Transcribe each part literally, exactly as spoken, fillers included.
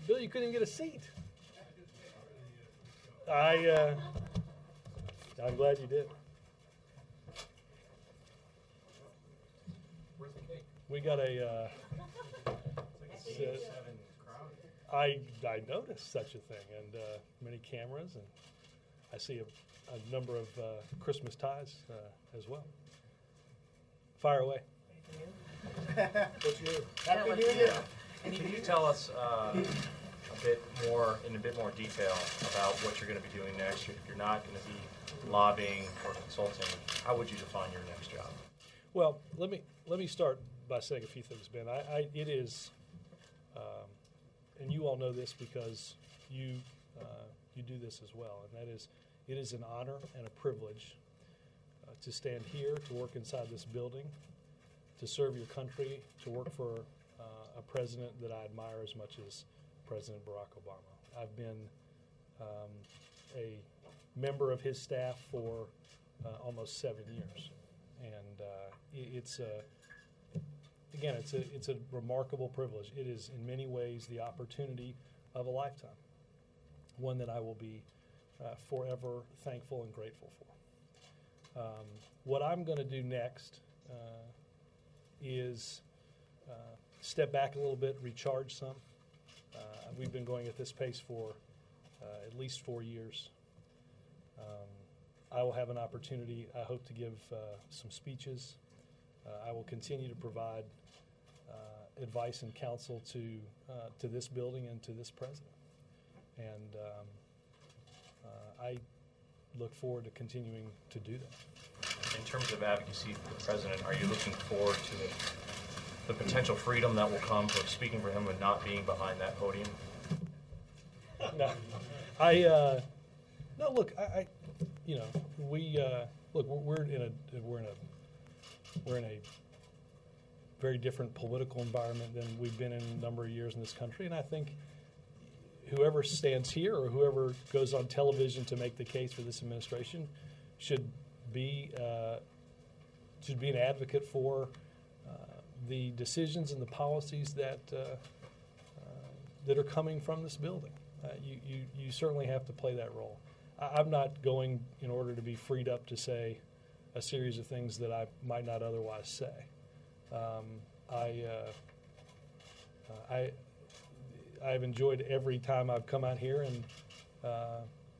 Bill, you couldn't even get a seat. I, uh, I'm glad you did. Where's the cake? We got a, uh, Seven crowd. I, I noticed such a thing, and uh, many cameras, and I see a, a number of uh, Christmas ties uh, as well. Fire away. What's your Happy New Year. Can you tell us uh, a bit more, in a bit more detail, about what you're going to be doing next? If you're not going to be lobbying or consulting, how would you define your next job? Well, let me let me start by saying a few things, Ben. I, I it is, um, and you all know this because you uh, you do this as well, and that is, it is an honor and a privilege uh, to stand here, to work inside this building, to serve your country, to work for uh, a president that I admire as much as President Barack Obama. I've been um, a member of his staff for uh, almost seven years, and uh, it, it's a again, it's a it's a remarkable privilege. It is in many ways the opportunity of a lifetime, one that I will be uh, forever thankful and grateful for. Um, what I'm going to do next uh, is uh, step back a little bit, recharge some. Uh, we've been going at this pace for uh, at least four years. Um, I will have an opportunity, I hope, to give uh, some speeches. Uh, I will continue to provide uh, advice and counsel to uh, to this building and to this president. And um, uh, I look forward to continuing to do that. In terms of advocacy for the president, are you looking forward to the, the potential freedom that will come from speaking for him and not being behind that podium? No, I uh, no. Look, I, I you know, we uh, look. We're, we're in a we're in a we're in a very different political environment than we've been in a number of years in this country, and I think whoever stands here or whoever goes on television to make the case for this administration should be uh, should be an advocate for uh, the decisions and the policies that uh, uh, that are coming from this building. Uh, you, you you certainly have to play that role. I, I'm not going in order to be freed up to say a series of things that I might not otherwise say. Um, I uh, I. I've enjoyed every time I've come out here, and uh,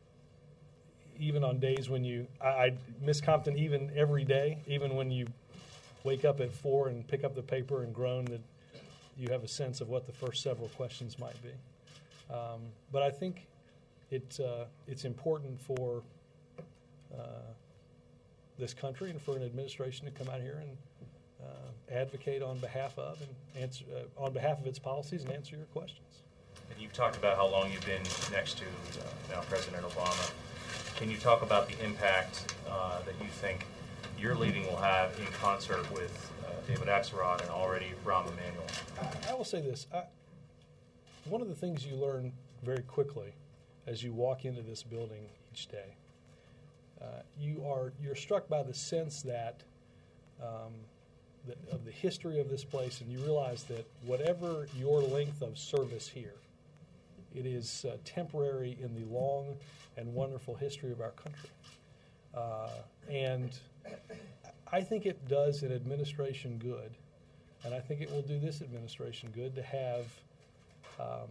even on days when you, I, I miss Compton even every day, even when you wake up at four and pick up the paper and groan that you have a sense of what the first several questions might be. Um, but I think it, uh, it's important for uh, this country and for an administration to come out here and uh, advocate on behalf of and answer uh, on behalf of its policies and answer your questions. And you've talked about how long you've been next to uh, now President Obama. Can you talk about the impact uh, that you think your leading will have in concert with uh, David Axelrod and already Rahm Emanuel? I, I will say this. I, one of the things you learn very quickly as you walk into this building each day, uh, you are you're struck by the sense that um, the, of the history of this place, and you realize that whatever your length of service here, it is uh, temporary in the long and wonderful history of our country. Uh, and I think it does an administration good, and I think it will do this administration good to have um,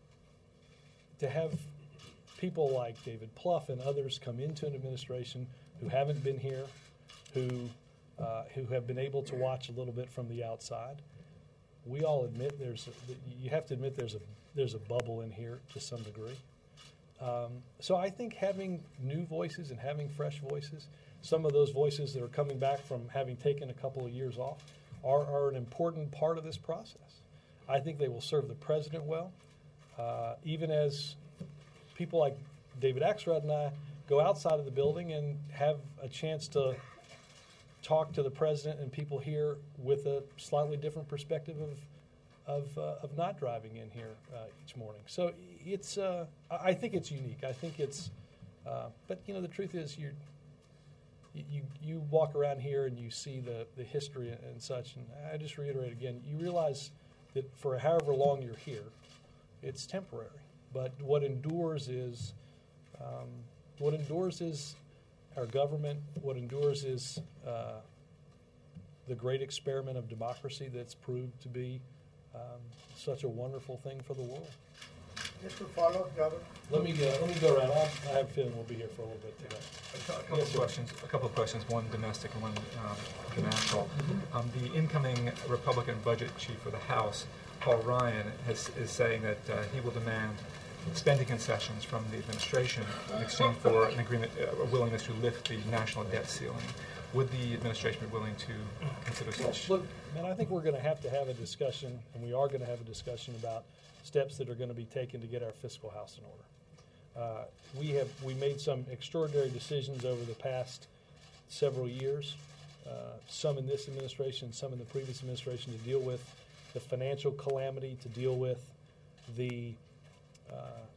to have people like David Plouffe and others come into an administration who haven't been here, who uh, who have been able to watch a little bit from the outside. We all admit there's a, you have to admit there's a there's a bubble in here to some degree. Um, so I think having new voices and having fresh voices, some of those voices that are coming back from having taken a couple of years off, are, are an important part of this process. I think they will serve the president well, uh, even as people like David Axelrod and I go outside of the building and have a chance to talk to the president and people here with a slightly different perspective of of, uh, of not driving in here uh, each morning. So it's uh, I think it's unique. I think it's uh, but you know the truth is you you you walk around here and you see the the history and such, and I just reiterate again, you realize that for however long you're here, it's temporary. But what endures is um, what endures is our government. What endures is uh, the great experiment of democracy that's proved to be um, such a wonderful thing for the world. Just to follow up, Robert. Let me uh, let me go around. I'll, I have a feeling we'll be here for a little bit today. A couple Yes, of sir. questions. A couple of questions. One domestic and one um, international. Um, the incoming Republican budget chief of the House, Paul Ryan, has, is saying that uh, he will demand spending concessions from the administration in exchange for an agreement, uh, a willingness to lift the national debt ceiling. Would the administration be willing to consider such? Look, man, I think we're going to have to have a discussion, and we are going to have a discussion about steps that are going to be taken to get our fiscal house in order. Uh, we have we made some extraordinary decisions over the past several years, uh, some in this administration, some in the previous administration, to deal with the financial calamity, to deal with the uh,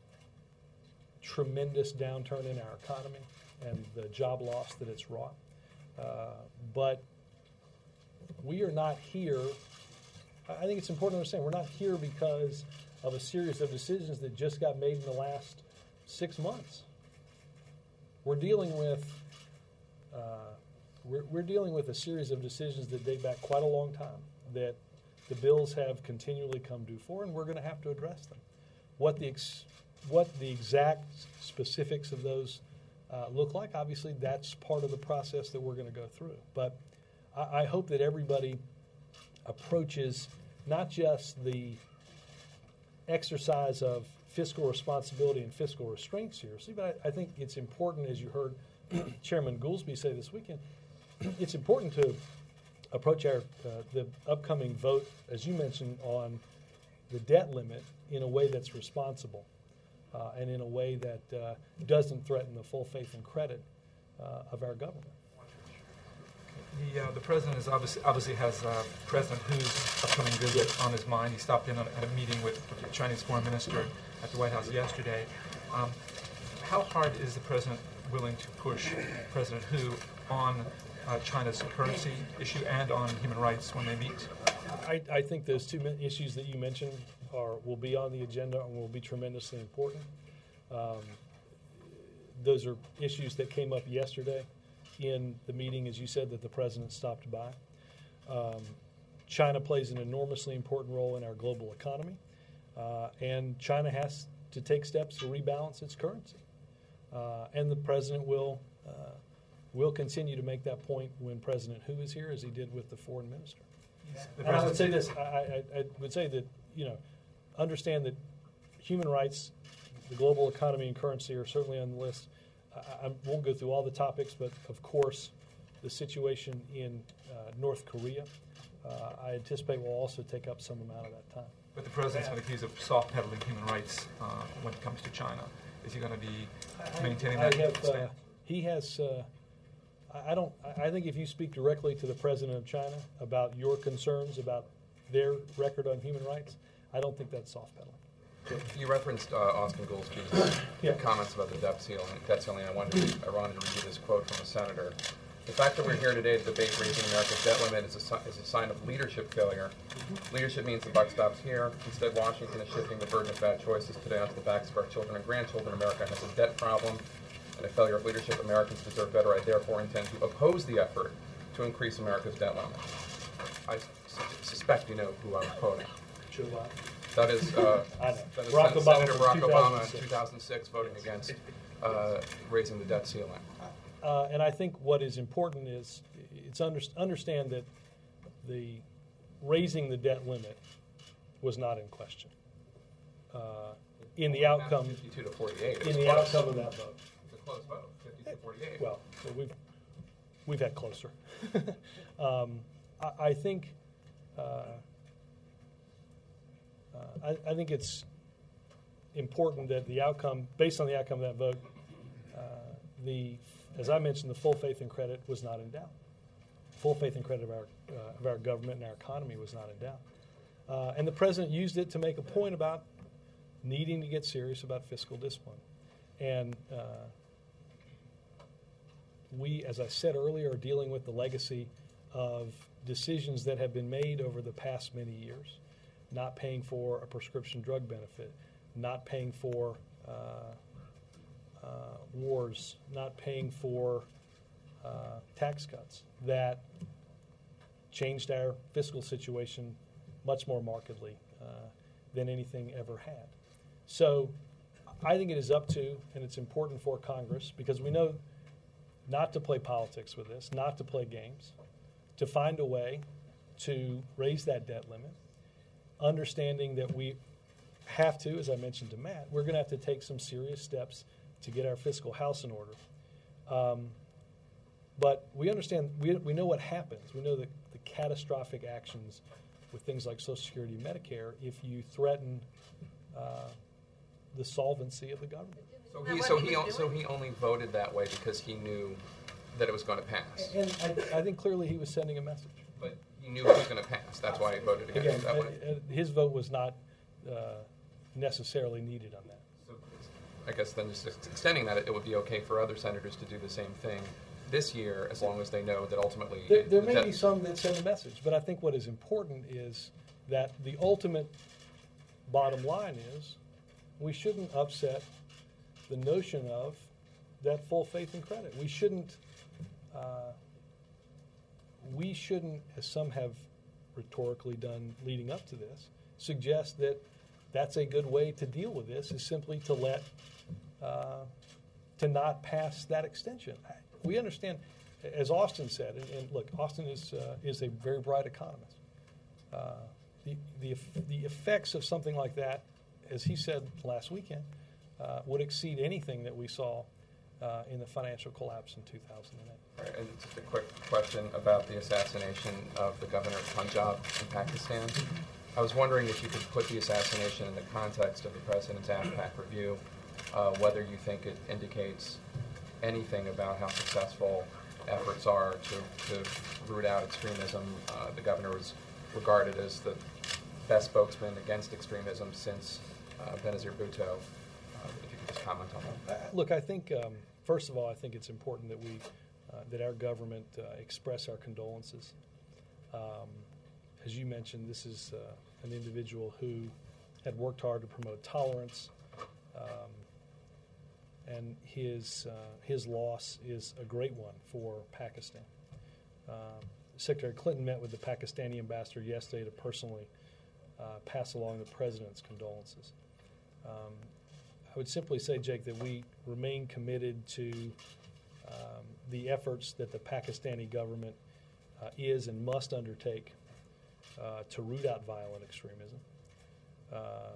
tremendous downturn in our economy and the job loss that it's wrought. Uh, but we are not here. I think it's important to understand we're not here because of a series of decisions that just got made in the last six months. We're dealing with uh, we're, we're dealing with a series of decisions that date back quite a long time that the bills have continually come due for, and we're going to have to address them. What the ex, what the exact specifics of those uh, look like, obviously, that's part of the process that we're going to go through. But I, I hope that everybody approaches not just the exercise of fiscal responsibility and fiscal restraint seriously, but I, I think it's important, as you heard Chairman Goolsbee say this weekend, it's important to approach our uh, the upcoming vote, as you mentioned, on the debt limit in a way that's responsible uh, and in a way that uh, doesn't threaten the full faith and credit uh, of our government. The, uh, the president is obviously, obviously has uh, President Hu's upcoming visit on his mind. He stopped in on, at a meeting with the Chinese foreign minister at the White House yesterday. Um, how hard is the president willing to push President Hu on uh, China's currency issue and on human rights when they meet? I, I think those two men- issues that you mentioned are will be on the agenda and will be tremendously important. Um, those are issues that came up yesterday in the meeting, as you said, that the president stopped by. Um, China plays an enormously important role in our global economy, uh, and China has to take steps to rebalance its currency. Uh, and the president will uh, will continue to make that point when President Hu is here, as he did with the foreign minister. The And I would say president- this: I, I, I would say that you know, understand that human rights, the global economy, and currency are certainly on the list. I, I won't go through all the topics, but of course, the situation in uh, North Korea, uh, I anticipate will also take up some amount of that time. But the president's been accused of soft peddling human rights uh, when it comes to China. Is he going to be maintaining I that have, uh, stand? he has. Uh, I I don't. I I think if you speak directly to the president of China about your concerns about their record on human rights, I don't think that's soft peddling. You referenced uh, Austin Goolsbee's Yeah. comments about the debt ceiling. Debt ceiling. I wanted, to, I wanted to read you this quote from a senator. The fact that we're here today to debate raising America's debt limit is a, si- is a sign of leadership failure. Leadership means the buck stops here. Instead, Washington is shifting the burden of bad choices today onto the backs of our children and grandchildren. America has a debt problem and a failure of leadership. Americans deserve better. I therefore intend to oppose the effort to increase America's debt limit. I su- suspect you know who I'm quoting. Joe Biden. That is, uh, I know. that is Barack Sen- Obama Senator from Barack two Obama thousand in six. two thousand six voting against uh, raising the debt ceiling. Uh, and I think what is important is it's under, understand that the raising the debt limit was not in question uh, in the outcome fifty-two to forty-eight. It in was the close. outcome of that vote. It's a close vote, fifty to forty-eight. Well, so we've we've had closer. um, I, I think uh, uh, I, I think it's important that the outcome, based on the outcome of that vote, uh, the as I mentioned, the full faith and credit was not in doubt. Full faith and credit of our uh, of our government and our economy was not in doubt. Uh, and the president used it to make a point about needing to get serious about fiscal discipline. And uh, we, as I said earlier, are dealing with the legacy of decisions that have been made over the past many years not paying for a prescription drug benefit, not paying for uh, uh, wars, not paying for uh, tax cuts that changed our fiscal situation much more markedly uh, than anything ever had. So I think it is up to, and it's important for Congress, because we know not to play politics with this, not to play games, to find a way to raise that debt limit, understanding that we have to, as I mentioned to Matt, we're going to have to take some serious steps to get our fiscal house in order. Um, but we understand, we, we know what happens. We know the, the catastrophic actions with things like Social Security and Medicare if you threaten uh, the solvency of the government. So Isn't he, that so what he, he o- was so doing? he only voted that way because he knew that it was going to pass. And I, I think clearly he was sending a message. But he knew it was going to pass. That's why he voted against Again, it that way. uh, uh, his vote was not uh, necessarily needed on that. So I guess then just extending that, it would be okay for other senators to do the same thing this year, as long as they know that ultimately. There, there may that- be some that send a message, but I think what is important is that the ultimate bottom line is we shouldn't upset the notion of that full faith and credit. We shouldn't, uh, we shouldn't, as some have rhetorically done leading up to this, suggest that that's a good way to deal with this is simply to let, uh, to not pass that extension. We understand, as Austin said, and, and look, Austin is uh, is a very bright economist. Uh, the, the the effects of something like that, as he said last weekend, uh, would exceed anything that we saw uh, in the financial collapse in two thousand eight. All right, and just a quick question about the assassination of the governor of Punjab in Pakistan. I was wondering if you could put the assassination in the context of the president's AFPAC review, uh, whether you think it indicates anything about how successful efforts are to, to root out extremism. Uh, the governor was regarded as the best spokesman against extremism since uh, Benazir Bhutto. Uh, if you could just comment on that. Uh, look, I think um, first of all, I think it's important that we uh, that our government uh, express our condolences. Um, as you mentioned, this is uh, an individual who had worked hard to promote tolerance. Um, And his uh, his loss is a great one for Pakistan. Um, Secretary Clinton met with the Pakistani ambassador yesterday to personally uh, pass along the president's condolences. Um, I would simply say, Jake, that we remain committed to um, the efforts that the Pakistani government uh, is and must undertake uh, to root out violent extremism uh,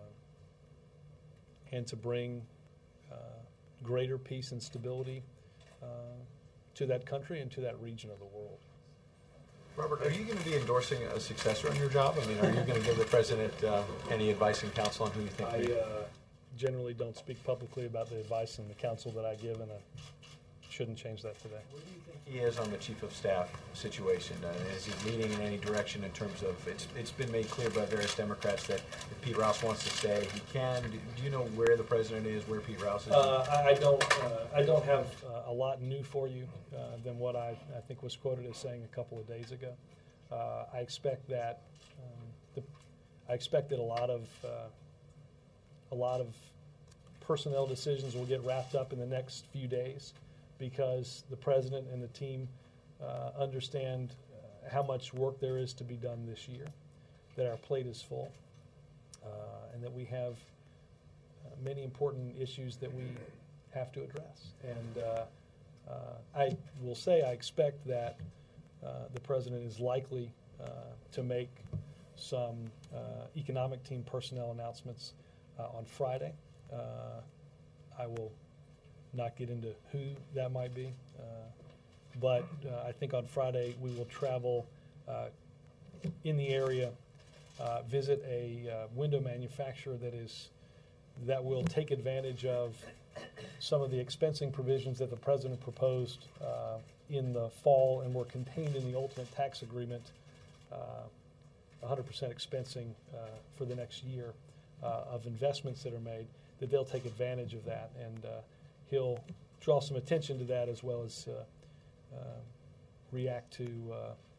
and to bring uh, greater peace and stability uh, to that country and to that region of the world. Robert, are you going to be endorsing a successor on your job? I mean, are you going to give the president uh, any advice and counsel on who you think? I may- uh, generally don't speak publicly about the advice and the counsel that I give, and I shouldn't change that today. Where do you think he is on the chief of staff situation? Uh, is he leaning in any direction in terms of, it's it's been made clear by various Democrats that if Pete Rouse wants to stay, he can. Do, do you know where the president is, where Pete Rouse is? Uh, I, I don't. Uh, I don't have uh, a lot new for you uh, than what I, I think was quoted as saying a couple of days ago. Uh, I expect that um, the, I expect that a lot of uh, a lot of personnel decisions will get wrapped up in the next few days, because the president and the team uh, understand uh, how much work there is to be done this year, that our plate is full, uh, and that we have uh, many important issues that we have to address. And uh, uh, I will say I expect that uh, the president is likely uh, to make some uh, economic team personnel announcements uh, on Friday. Uh, I will not get into who that might be, uh, but uh, I think on Friday we will travel uh, in the area, uh, visit a uh, window manufacturer that is that will take advantage of some of the expensing provisions that the president proposed uh, in the fall and were contained in the ultimate tax agreement, uh, one hundred percent expensing uh, for the next year uh, of investments that are made, that they'll take advantage of that. And uh, he'll draw some attention to that, as well as uh, uh, react to uh,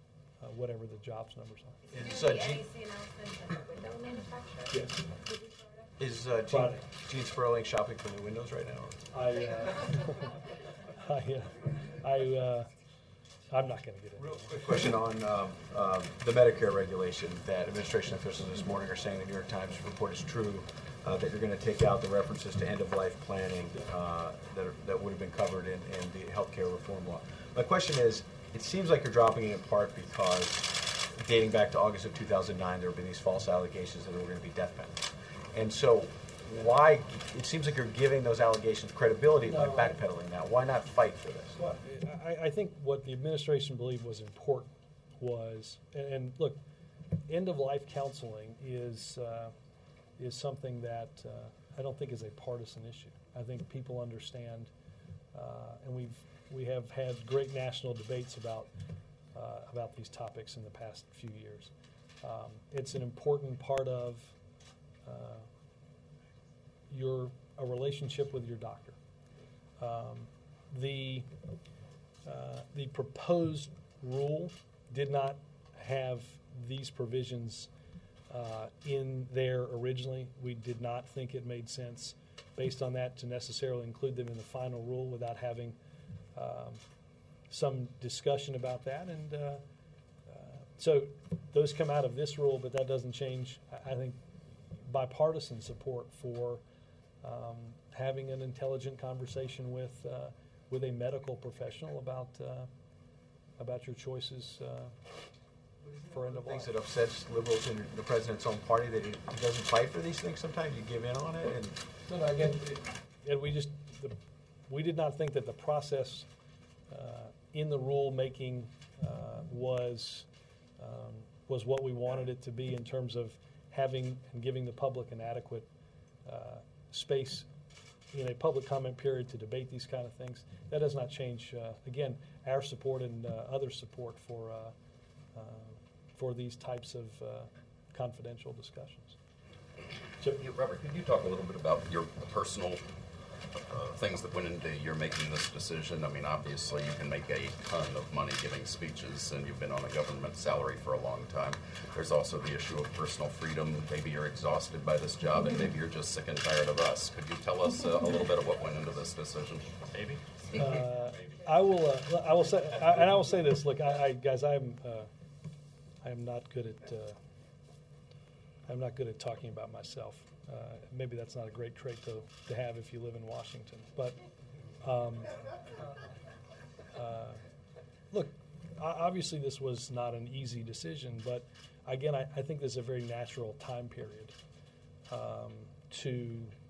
uh, whatever the jobs numbers are. Is, Did uh, the Gene, N E C announcement of the window manufacturer? Yes. Did you start it? is uh, Gene, Friday. Gene Sperling shopping for new windows right now? I, uh, I, uh, I, uh, I'm not going to get into Real it. quick question on um, um, the Medicare regulation that administration officials this morning are saying the New York Times report is true, uh, that you're going to take out the references to end-of-life planning uh, that, are, that would have been covered in, in the healthcare reform law. My question is, it seems like you're dropping it in part because dating back to August of two thousand nine, there have been these false allegations that there were going to be death penalties. And so why, it seems like you're giving those allegations credibility by No, I- backpedaling that. Why not fight for this? Well, I, I think what the administration believed was important was, and, and look, end-of-life counseling is uh, is something that uh, I don't think is a partisan issue. I think people understand, uh, and we've we have had great national debates about uh, about these topics in the past few years. Um, it's an important part of uh, your a relationship with your doctor. Um, the uh, the proposed rule did not have these provisions uh, in there originally. We did not think it made sense, based on that, to necessarily include them in the final rule without having um, some discussion about that. And uh, uh, so those come out of this rule, but that doesn't change, I I think, bipartisan support for um, having an intelligent conversation with uh, with a medical professional about uh, about your choices uh, for end of Things life. that upsets liberals in the president's own party, that he he doesn't fight for these things sometimes, you give in on it, and No, no, again, it- and we just, the, we did not think that the process uh, in the rulemaking uh, was, um, was what we wanted it to be in terms of having and giving the public an adequate uh, space in a public comment period to debate these kind of things. That does not change, uh, again, our support and uh, other support for, uh, uh, for these types of uh, confidential discussions. So, yeah, Robert, could you talk a little bit about your personal uh, things that went into your making this decision? I mean, obviously, you can make a ton of money giving speeches, and you've been on a government salary for a long time. There's also the issue of personal freedom. Maybe you're exhausted by this job, and maybe you're just sick and tired of us. Could you tell us uh, a little bit of what went into this decision? Maybe. Uh, I will. Uh, I will say, I, and I will say this. Look, I, I guys, I'm. Uh, I am not good at. Uh, I'm not good at talking about myself. Uh, maybe that's not a great trait to, to have if you live in Washington. But um, uh, look, obviously this was not an easy decision. But again, I, I think there's a very natural time period um, to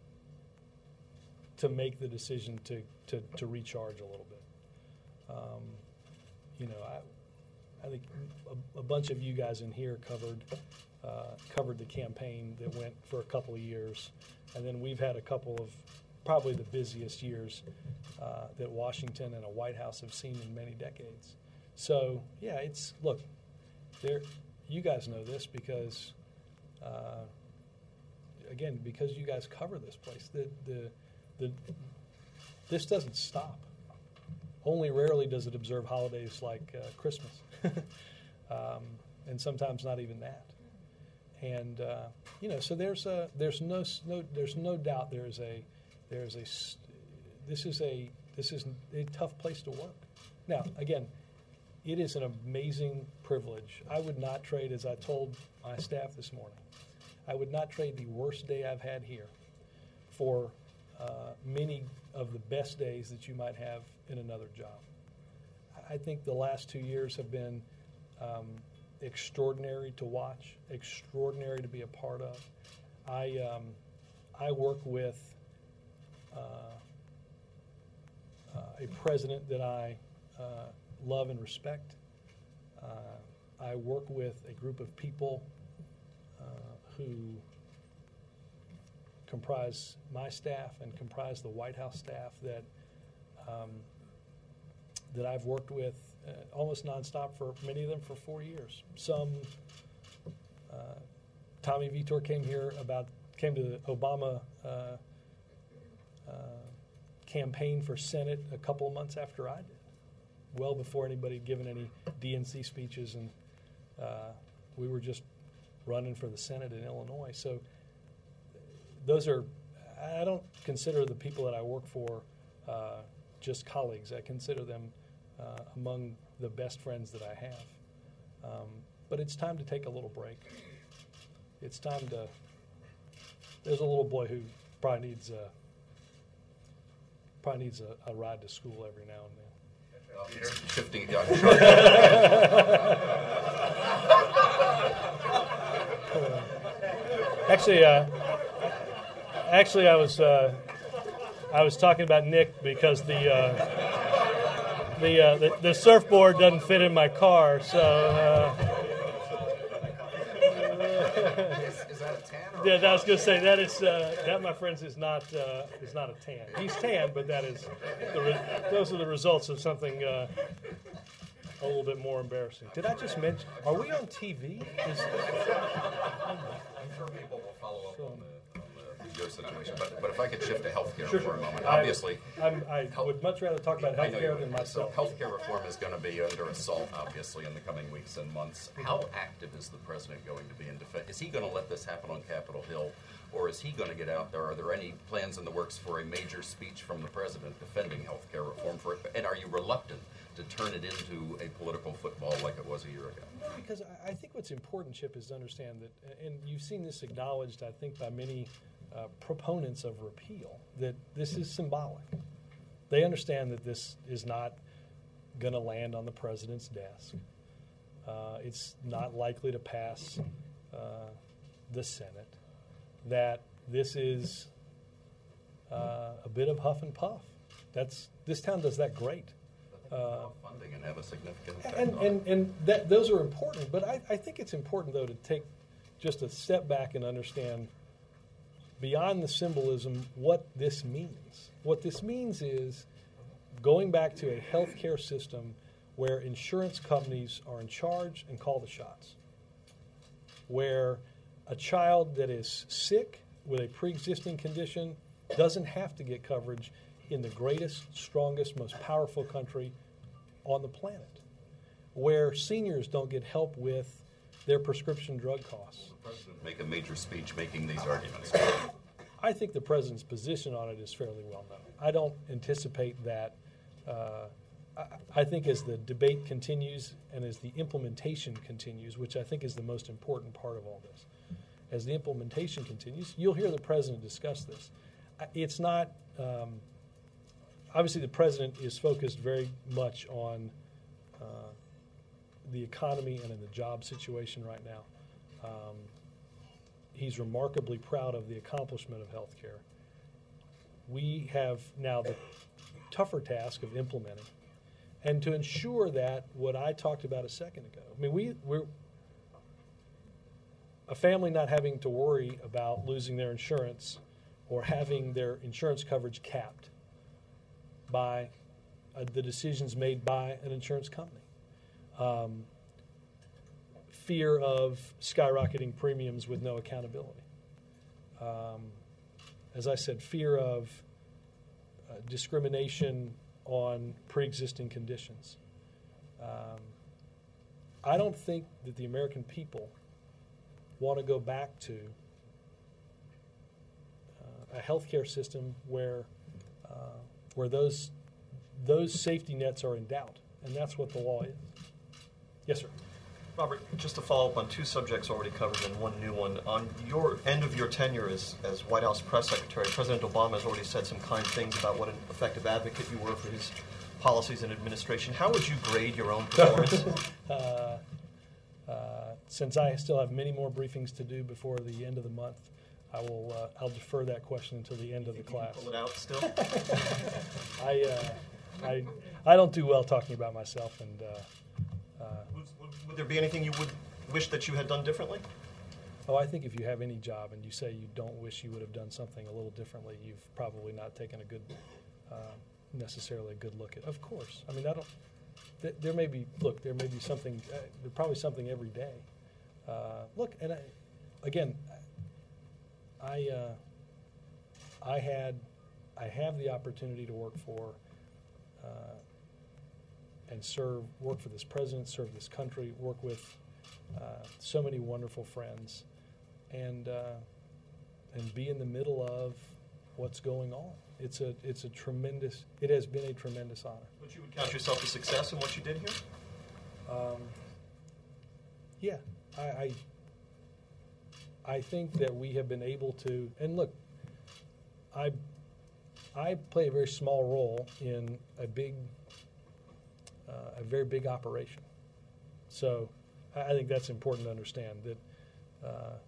to make the decision to, to, to recharge a little bit. Um, you know, I, I think a, a bunch of you guys in here covered uh, covered the campaign that went for a couple of years, and then we've had a couple of probably the busiest years uh, that Washington and a White House have seen in many decades. So yeah, it's look, there. You guys know this because, uh, again, because you guys cover this place. The the the this doesn't stop. Only rarely does it observe holidays like uh, Christmas, um, and sometimes not even that. And uh, you know, so there's a there's no no there's no doubt there is a there's a this is a this is a tough place to work. Now, again, it is an amazing privilege. I would not trade, as I told my staff this morning, I would not trade the worst day I've had here for uh, many of the best days that you might have in another job. I think the last two years have been um, extraordinary to watch, extraordinary to be a part of. I um, I work with uh, uh, a president that I uh, love and respect. Uh, I work with a group of people uh, who comprise my staff and comprise the White House staff that um, that I've worked with uh, almost nonstop for many of them for four years. Some, uh, Tommy Vitor came here about came to the Obama uh, uh, campaign for Senate a couple of months after I did, well before anybody had given any D N C speeches and Uh, we were just running for the Senate in Illinois. So those are, I don't consider the people that I work for uh, just colleagues. I consider them uh, among the best friends that I have. Um, but it's time to take a little break. It's time to, there's a little boy who probably needs a, probably needs a, a ride to school every now and then. Shifting, yeah, sure. Actually, uh, actually, I was uh, I was talking about Nick because the uh, the, uh, the the surfboard doesn't fit in my car, so. Uh, Is that a tan or? Yeah, I was going to say that is uh, that, my friends, is not uh, is not a tan. He's tan, but that is the re- those are the results of something uh, a little bit more embarrassing. Did I just mention? Are we on T V? Is, I'm sure people will follow up on the, on the, your situation, but, but if I could shift to healthcare Sure, for a sure. moment. I- Obviously, I'm, I would much rather talk about I know you healthcare would. than myself. So healthcare reform is going to be under assault, obviously, in the coming weeks and months. How active is the president going to be in defense? Is he going to let this happen on Capitol Hill, or is he going to get out there? Are there any plans in the works for a major speech from the president defending healthcare reform? For it? And are you reluctant to turn it into a political football like it was a year ago? No, because I I think what's important, Chip, is to understand that, and you've seen this acknowledged, I think, by many uh, proponents of repeal, that this is symbolic. They understand that this is not going to land on the president's desk. Uh, it's not likely to pass uh, the Senate. That this is uh, a bit of huff and puff. That's this town does that great. Uh, funding and have a significant effect and on and, it. and that those are important, but I, I think it's important, though, to take just a step back and understand beyond the symbolism what this means. What this means is going back to a healthcare system where insurance companies are in charge and call the shots, where a child that is sick with a pre-existing condition doesn't have to get coverage in the greatest, strongest, most powerful country on the planet, where seniors don't get help with their prescription drug costs. The president make a major speech making these arguments. I think the president's position on it is fairly well known. I don't anticipate that. Uh, I, I think as the debate continues and as the implementation continues, which I think is the most important part of all this, as the implementation continues, you'll hear the president discuss this. I- It's not, um, obviously the president is focused very much on uh, the economy and in the job situation right now. Um, he's remarkably proud of the accomplishment of healthcare. We have now the tougher task of implementing and to ensure that what I talked about a second ago. I mean, we, we're a family not having to worry about losing their insurance or having their insurance coverage capped by uh, the decisions made by an insurance company. Um, fear of skyrocketing premiums with no accountability. Um, as I said, fear of uh, discrimination on pre-existing conditions. Um, I don't think that the American people want to go back to uh, a healthcare system where uh, where those those safety nets are in doubt, and that's what the law is. Yes, sir. Robert, just to follow up on two subjects already covered and one new one. On your end of your tenure as, as White House press secretary, President Obama has already said some kind things about what an effective advocate you were for his policies and administration. How would you grade your own performance? uh, uh, since I still have many more briefings to do before the end of the month, I will uh, I'll defer that question until the end of the class. Pull it out still? I, uh, I I don't do well talking about myself, and uh, uh, Would, would, would there be anything you would wish that you had done differently? oh, I think if you have any job and you say you don't wish you would have done something a little differently, you've probably not taken a good, uh, necessarily a good look at. Of course, I mean I don't. Th- there may be look. There may be something. Uh, there's probably something every day. Uh, look, and I, again, I uh, I had I have the opportunity to work for uh, and serve, work for this president, serve this country, work with uh, so many wonderful friends, and uh, and be in the middle of what's going on. It's a it's a tremendous. It has been a tremendous honor. But you would count yourself a success in what you did here? Um, yeah, I, I I think that we have been able to. And look, I I play a very small role in a big, uh, a very big operation. So I, I think that's important to understand. That uh,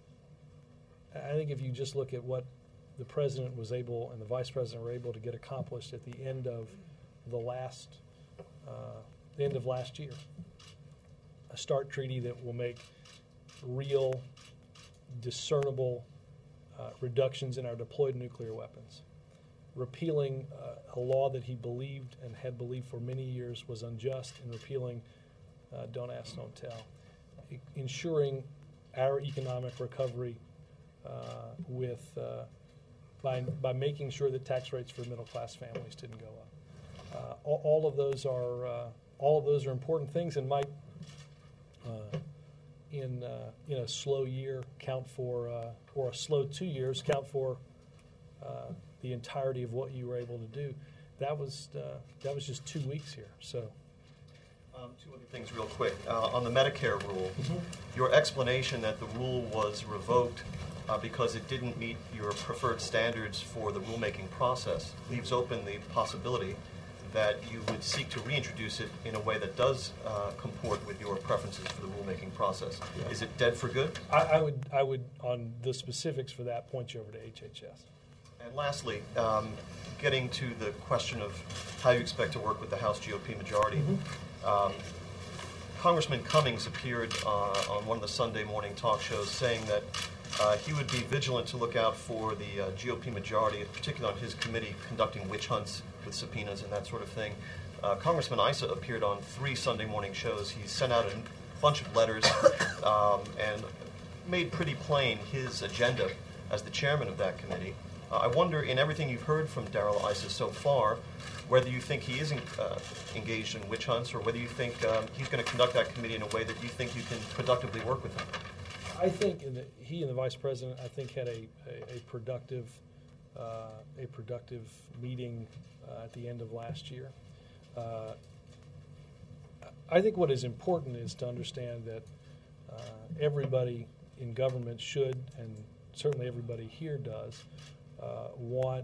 I think if you just look at what the president was able and the vice president were able to get accomplished at the end of the last, uh, the end of last year, a START treaty that will make real, discernible uh, reductions in our deployed nuclear weapons, repealing uh, a law that he believed and had believed for many years was unjust, and repealing uh, Don't Ask, Don't Tell, I- ensuring our economic recovery uh, with uh, by by making sure that tax rates for middle class families didn't go up. Uh, all, all of those are uh, all of those are important things, and might uh, in uh, in a slow year count for uh, or a slow two years count for uh, the entirety of what you were able to do. That was uh, that was just two weeks here. So. Um, two other things real quick. Uh, on the Medicare rule, your explanation that the rule was revoked uh, because it didn't meet your preferred standards for the rulemaking process leaves open the possibility that you would seek to reintroduce it in a way that does uh, comport with your preferences for the rulemaking process. Yeah. Is it dead for good? I, I would, I would, on the specifics for that, point you over to H H S. And lastly, um, getting to the question of how you expect to work with the House G O P majority. Um, Congressman Cummings appeared uh, on one of the Sunday morning talk shows saying that uh, he would be vigilant to look out for the uh, G O P majority, particularly on his committee, conducting witch hunts with subpoenas and that sort of thing. Uh, Congressman Issa appeared on three Sunday morning shows. He sent out a bunch of letters um, and made pretty plain his agenda as the chairman of that committee. Uh, I wonder, in everything you've heard from Darrell Issa so far, whether you think he is uh, engaged in witch hunts, or whether you think um, he's going to conduct that committee in a way that you think you can productively work with him. I think in the, he and the vice president, I think, had a, a, a productive uh, a productive meeting uh, at the end of last year. Uh, I think what is important is to understand that uh, everybody in government should, and certainly everybody here does, uh, want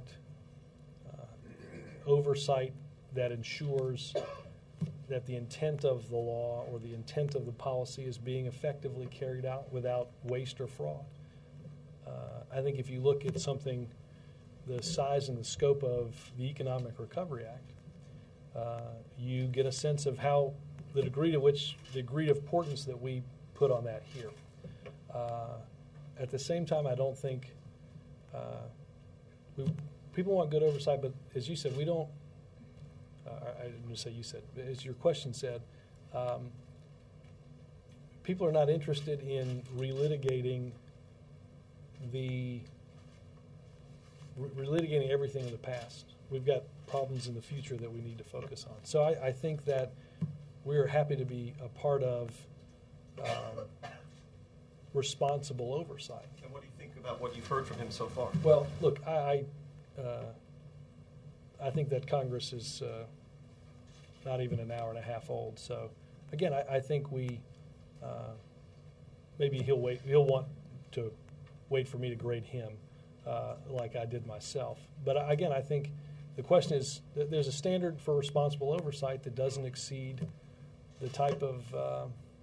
oversight that ensures that the intent of the law or the intent of the policy is being effectively carried out without waste or fraud. Uh, I think if you look at something the size and the scope of the Economic Recovery Act, uh, you get a sense of how the degree to which the degree of importance that we put on that here. Uh, at the same time, I don't think uh, we. People want good oversight, but as you said, we don't, uh, I didn't say you said, but as your question said, um, people are not interested in relitigating the, re- relitigating everything in the past. We've got problems in the future that we need to focus on. So I, I think that we're happy to be a part of um, responsible oversight. And what do you think about what you've heard from him so far? Well, look, I, I Uh, I think that Congress is uh, not even an hour and a half old. So, again, I, I think we uh, maybe he'll wait. He'll want to wait for me to grade him uh, like I did myself. But uh, again, I think the question is th- there's a standard for responsible oversight that doesn't exceed the type of uh,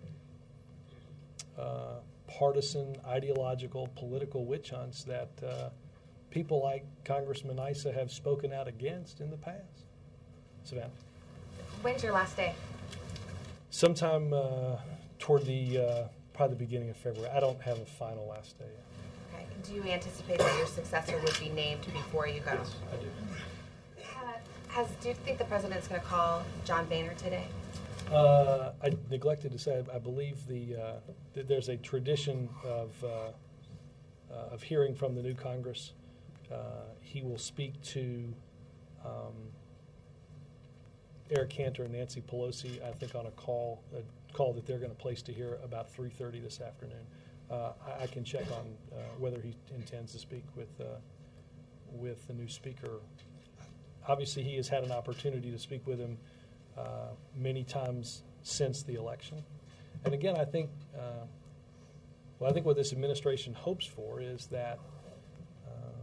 uh, partisan, ideological, political witch hunts that. Uh, people like Congressman Issa have spoken out against in the past. Savannah? When's your last day? Sometime uh, toward the, uh, probably the beginning of February. I don't have a final last day yet. Okay. Do you anticipate that your successor would be named before you go? Yes, I do. Uh, has, do you think the president's going to call John Boehner today? Uh, I neglected to say, I believe the uh, th- there's a tradition of, uh, uh, of hearing from the new Congress. Uh, he will speak to um, Eric Cantor and Nancy Pelosi, I think, on a call, a call that they're going to place to hear about three thirty this afternoon. Uh, I, I can check on uh, whether he intends to speak with uh, with the new speaker. Obviously, he has had an opportunity to speak with him uh, many times since the election. And again, I think, uh, well, I think what this administration hopes for is that uh,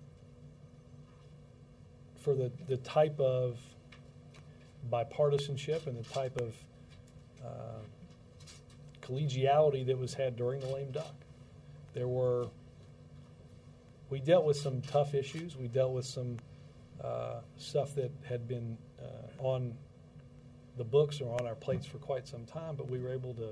for the, the type of bipartisanship and the type of uh, collegiality that was had during the lame duck. There were, we dealt with some tough issues. We dealt with some uh, stuff that had been uh, on the books or on our plates for quite some time, but we were able to,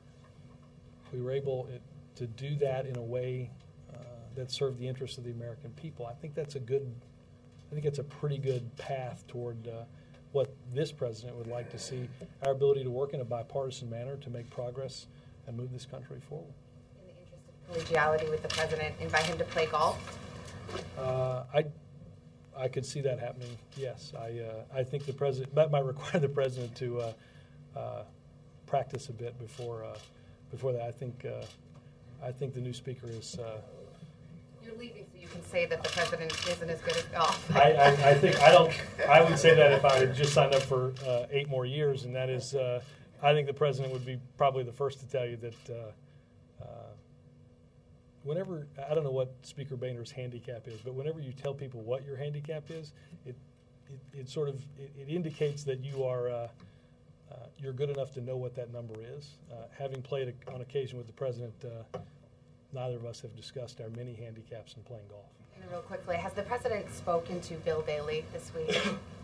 we were able to do that in a way uh, that served the interests of the American people. I think that's a good, I think it's a pretty good path toward uh, what this president would like to see, our ability to work in a bipartisan manner to make progress and move this country forward. In the interest of collegiality with the president, invite him to play golf? Uh, I, I could see that happening, yes. I, uh, I think the president, that might require the president to uh, uh, practice a bit before, uh, before that. I think, uh, I think the new speaker is... Uh, You're leaving so you can say that the president isn't as good at golf. I, I, I think I don't. I would say that if I had just signed up for uh, eight more years, and that is, uh, I think the president would be probably the first to tell you that uh, uh, whenever, I don't know what Speaker Boehner's handicap is, but whenever you tell people what your handicap is, it it, it sort of it, it indicates that you are uh, uh, you're good enough to know what that number is. Uh, having played a, on occasion with the president. Uh, Neither of us have discussed our many handicaps in playing golf. And real quickly, has the president spoken to Bill Daley this week?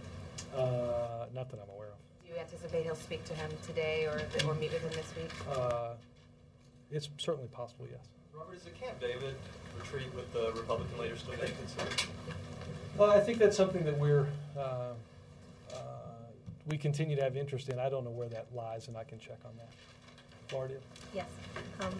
Uh, not that I'm aware of. Do you anticipate he'll speak to him today or, or meet with him this week? Uh, it's certainly possible, yes. Robert, is the Camp David retreat with the Republican leaders still being considered? Well, I think that's something that we're uh, uh, we continue to have interest in. I don't know where that lies, and I can check on that. Laura, yes. Um,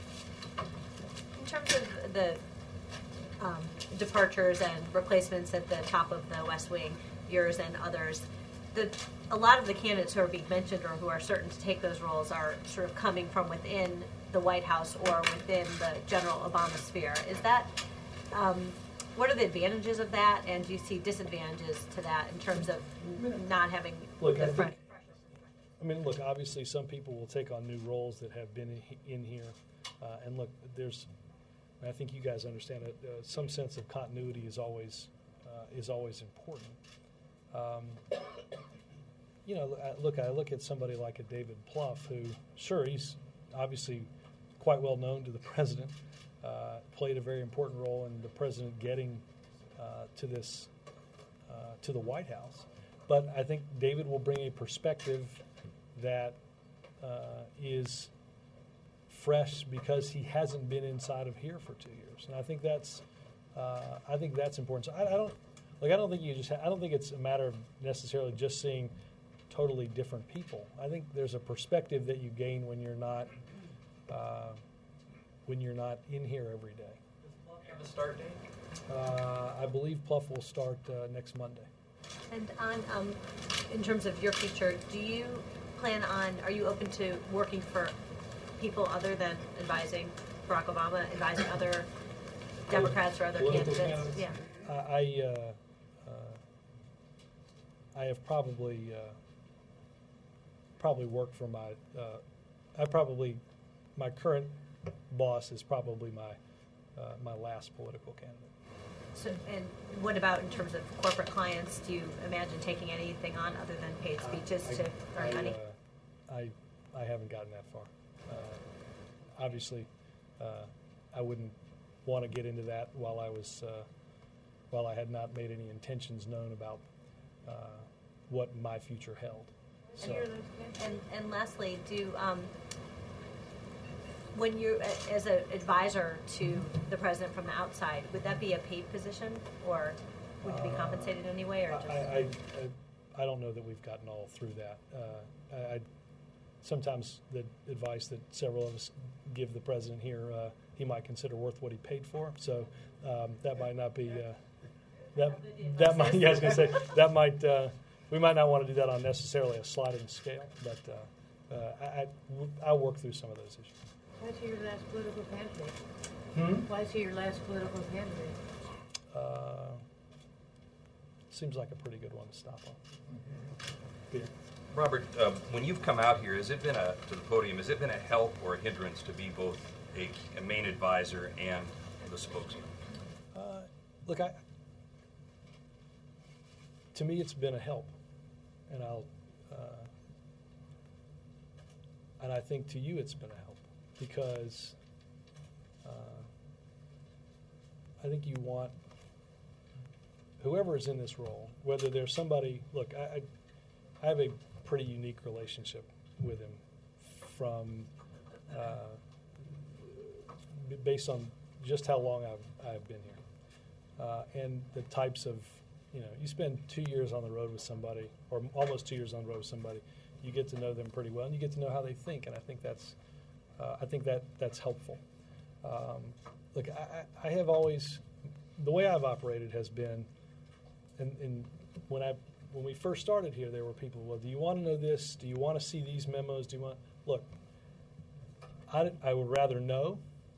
In terms of the um, departures and replacements at the top of the West Wing, yours and others, the, a lot of the candidates who are being mentioned or who are certain to take those roles are sort of coming from within the White House or within the general Obama sphere. Is that, um, what are the advantages of that, and do you see disadvantages to that in terms of not having look, the I front? think, I mean, look, obviously some people will take on new roles that have been in, in here. Uh, and look, there's, I think you guys understand it. Uh, some sense of continuity is always uh, is always important. Um, you know, I, look, I look at somebody like a David Plouffe, who, sure, he's obviously quite well known to the president, uh, played a very important role in the president getting uh, to this uh, to the White House. But I think David will bring a perspective that uh, is fresh because he hasn't been inside of here for two years, and I think that's uh, I think that's important. So I, I don't like I don't think you just ha- I don't think it's a matter of necessarily just seeing totally different people. I think there's a perspective that you gain when you're not uh, when you're not in here every day. Does Plouffe have a start date? Uh, I believe Plouffe will start uh, next Monday. And on, um, in terms of your future, do you plan on, are you open to working for people other than advising Barack Obama, advising other Democrats or other Political candidates? candidates? Yeah. I I, uh, uh, I have probably uh, probably worked for my uh, I probably my current boss is probably my uh, my last political candidate. So, and what about in terms of corporate clients? Do you imagine taking anything on other than paid speeches I, to earn I, money? Uh, I I haven't gotten that far. Uh, obviously, uh, I wouldn't want to get into that while I was uh, while I had not made any intentions known about uh, what my future held. So, And, and lastly, do um, when you as an advisor to the president from the outside, would that be a paid position, or would you be compensated in any way, or just? I, I, I, I don't know that we've gotten all through that. Uh, I, I, sometimes the advice that several of us give the president here, uh, he might consider worth what he paid for. So um, that might not be. Uh, that that might. Yeah, I was going to say that might. Uh, we might not want to do that on necessarily a sliding scale, but uh, uh, I, I, I'll work through some of those issues. Why is he your last political candidate? Hmm? Why is he your last political candidate? Uh, seems like a pretty good one to stop on. Peter? Robert, um, when you've come out here, has it been a, to the podium, has it been a help or a hindrance to be both a, a main advisor and the spokesman? Uh, look, I, to me, it's been a help, and I'll, uh, and I think to you, it's been a help because uh, I think you want whoever is in this role, whether there's somebody. Look, I, I, I have a pretty unique relationship with him, from uh, based on just how long I've I've been here, uh, and the types of. You know, you spend two years on the road with somebody, or almost two years on the road with somebody. You get to know them pretty well, and you get to know how they think, and I think that's, uh, I think that that's helpful. Um, look, I, I have always, the way I've operated has been, and, and when I when we first started here, there were people. Well, do you want to know this? Do you want to see these memos? Do you want? Look, I I would rather know,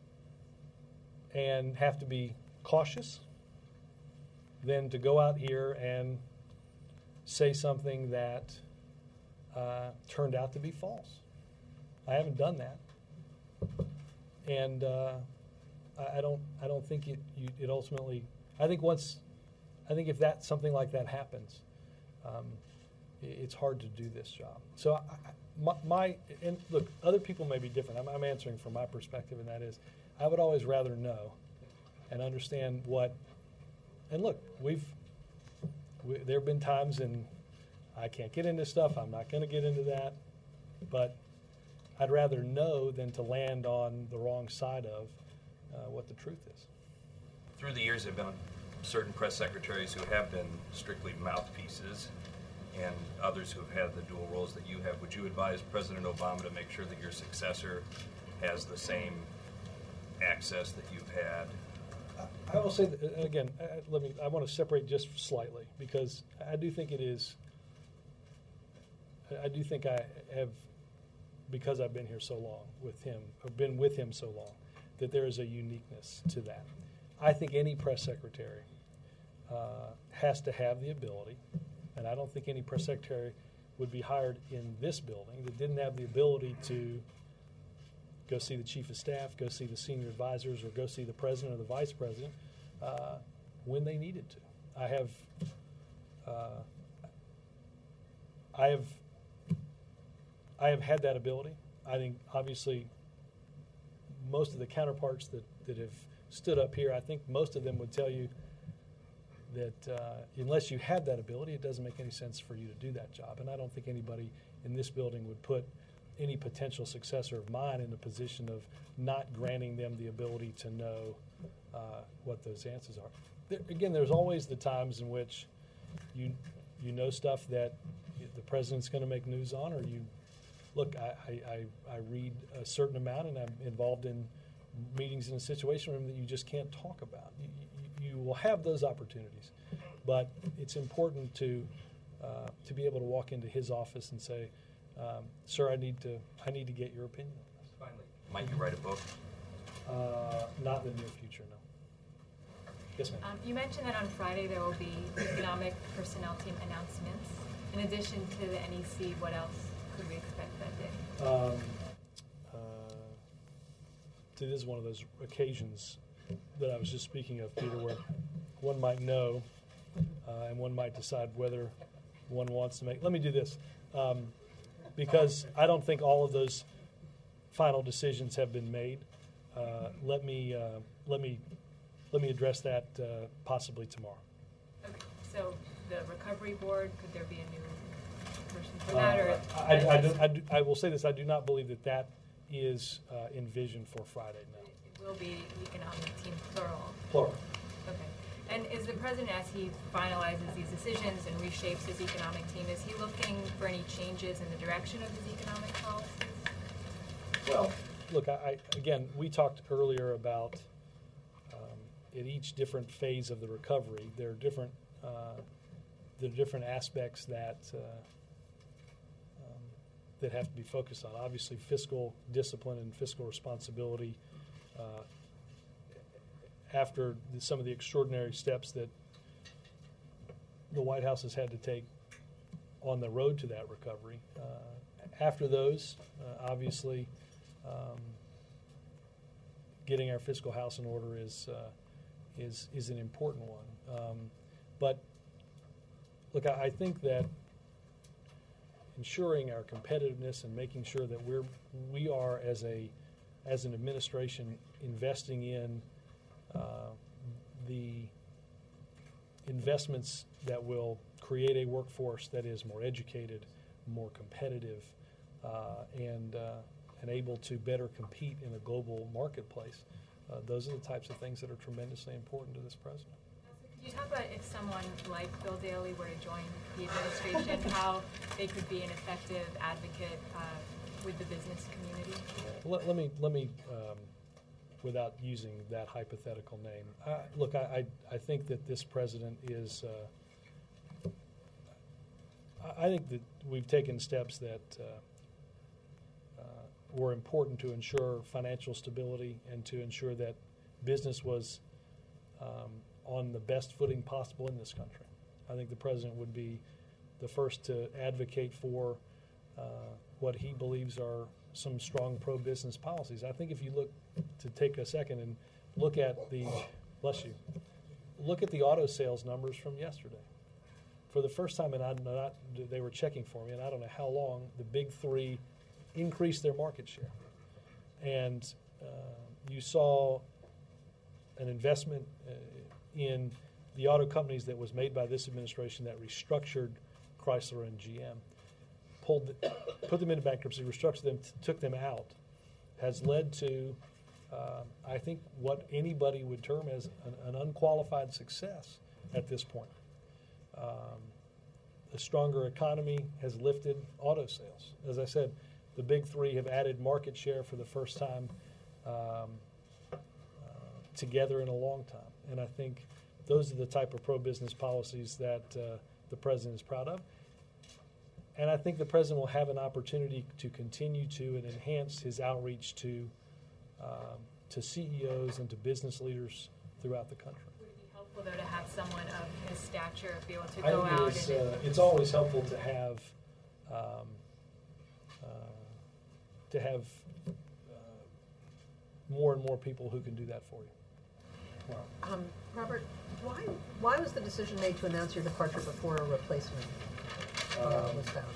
and have to be cautious, than to go out here and say something that uh, turned out to be false. I haven't done that, and uh, I, I don't. I don't think it. You, it ultimately. I think once. I think if that something like that happens, um, it, it's hard to do this job. So I, I, my, my and look, other people may be different. I'm, I'm answering from my perspective, and that is, I would always rather know and understand what. And look, we've we, there have been times, and I can't get into stuff. I'm not going to get into that, but I'd rather know than to land on the wrong side of uh, what the truth is. Through the years, there have been certain press secretaries who have been strictly mouthpieces, and others who have had the dual roles that you have. Would you advise President Obama to make sure that your successor has the same access that you've had? I will say that, and again, uh, let me. I want to separate just slightly because I do think it is. I do think I have, because I've been here so long with him, or been with him so long, that there is a uniqueness to that. I think any press secretary uh, has to have the ability, and I don't think any press secretary would be hired in this building that didn't have the ability to go see the chief of staff, go see the senior advisors, or go see the president or the vice president uh, when they needed to. I have, uh, I have, I have had that ability. I think obviously most of the counterparts that, that have stood up here, I think most of them would tell you that uh, unless you have that ability, it doesn't make any sense for you to do that job. And I don't think anybody in this building would put any potential successor of mine in a position of not granting them the ability to know uh, what those answers are. There, again, there's always the times in which you you know stuff that the president's going to make news on, or you look. I, I, I read a certain amount, and I'm involved in meetings in a situation room that you just can't talk about. You, you, you will have those opportunities, but it's important to uh, to be able to walk into his office and say, Um, sir, I need to. I need to get your opinion on this. Finally, might you write a book? Uh, not in the near future, no. Yes, ma'am. Um, you mentioned that on Friday there will be economic personnel team announcements. In addition to the N E C, what else could we expect that day? Um, uh, it is one of those occasions that I was just speaking of, Peter, where one might know, uh, and one might decide whether one wants to make. Let me do this. Um, Because I don't think all of those final decisions have been made. Uh, let me uh, let me let me address that uh, possibly tomorrow. Okay, so the recovery board, could there be a new person for that? Or Uh, I, I, do, I, do, I will say this: I do not believe that that is uh, envisioned for Friday. No. It will be economic team plural. Plural. Okay. And is the president, as he finalizes these decisions and reshapes his economic team, is he looking for any changes in the direction of his economic policies? Well, look, I, I again, we talked earlier about um, at each different phase of the recovery, there are different uh, there are different aspects that uh, um, that have to be focused on. Obviously, fiscal discipline and fiscal responsibility. Uh, after the, some of the extraordinary steps that the White House has had to take on the road to that recovery. Uh, after those, uh, obviously, um, getting our fiscal house in order is uh, is is an important one. Um, but look, I, I think that ensuring our competitiveness and making sure that we're we are as a as an administration investing in uh, the investments that will create a workforce that is more educated, more competitive, uh, and uh, and able to better compete in a global marketplace. Uh, those are the types of things that are tremendously important to this president. Could you talk about if someone like Bill Daley were to join the administration, how they could be an effective advocate uh, with the business community? Let, let me let me. Um, without using that hypothetical name. Uh, look, I, I, I think that this president is, uh, I I think that we've taken steps that uh, uh, were important to ensure financial stability and to ensure that business was um, on the best footing possible in this country. I think the president would be the first to advocate for uh, what he believes are some strong pro-business policies. I think if you look, to take a second and look at the, bless you, look at the auto sales numbers from yesterday. For the first time, and I not, they were checking for me, and I don't know how long, the big three increased their market share. And uh, you saw an investment uh, in the auto companies that was made by this administration that restructured Chrysler and G M. Pulled, the, put them into bankruptcy, restructured them, t- took them out, has led to, uh, I think, what anybody would term as an, an unqualified success at this point. Um, a stronger economy has lifted auto sales. As I said, the big three have added market share for the first time um, uh, together in a long time. And I think those are the type of pro-business policies that uh, the president is proud of. And I think the president will have an opportunity to continue to and enhance his outreach to um, to C E Os and to business leaders throughout the country. Would it be helpful, though, to have someone of his stature be able to I go think out? it is, and uh, it's always helpful to have um, uh, to have uh, more and more people who can do that for you. Wow. Um, Robert, why why was the decision made to announce your departure before a replacement uh, Um, was found?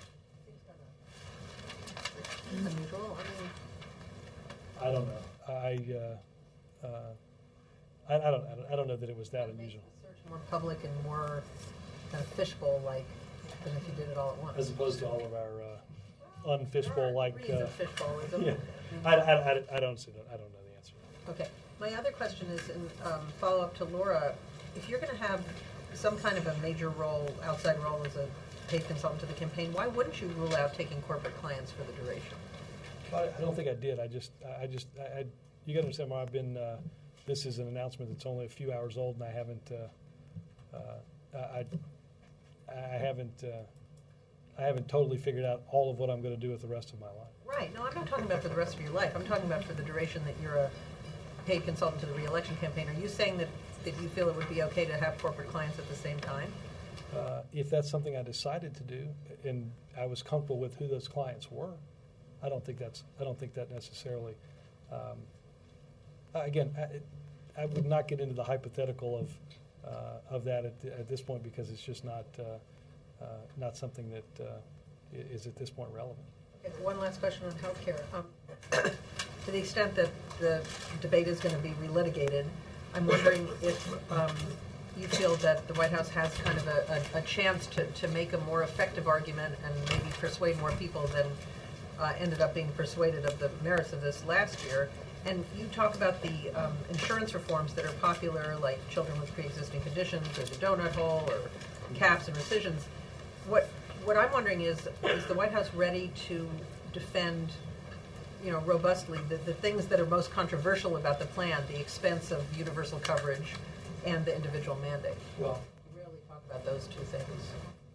Unusual. I mean, I don't know. I, uh, uh, I, I don't. I don't. I don't know that it was that unusual. the search more public and more kind of fishbowl-like than if you did it all at once. As opposed to all of our uh, unfishbowl-like. Degrees Uh, of fishbowlism. yeah. I, I, I, I don't see that. I don't know the answer. Okay. My other question is, in um, follow-up to Laura, if you're going to have some kind of a major role, outside role as a paid consultant to the campaign, why wouldn't you rule out taking corporate clients for the duration? I, I don't think I did. I just, I, I just, I, I, you got to understand, Mar, I've been. Uh, this is an announcement that's only a few hours old, and I haven't. Uh, uh, I, I haven't. Uh, I haven't totally figured out all of what I'm going to do with the rest of my life. Right. No, I'm not talking about for the rest of your life. I'm talking about for the duration that you're a paid consultant to the re-election campaign. Are you saying that, that you feel it would be okay to have corporate clients at the same time? Uh, if that's something I decided to do, and I was comfortable with who those clients were, I don't think that's. I don't think that necessarily. Um, again, I, I would not get into the hypothetical of uh, of that at, the, at this point because it's just not uh, uh, not something that uh, is at this point relevant. Okay, one last question on healthcare. Um, to the extent that the debate is going to be relitigated, I'm wondering if um, you feel that the White House has kind of a, a, a chance to, to make a more effective argument and maybe persuade more people than uh, ended up being persuaded of the merits of this last year. And you talk about the um, insurance reforms that are popular, like children with pre-existing conditions, or the donut hole, or caps and rescissions. What what I'm wondering is, is the White House ready to defend, you know, robustly the, the things that are most controversial about the plan, the expense of universal coverage and the individual mandate? Well, we rarely talk about those two things.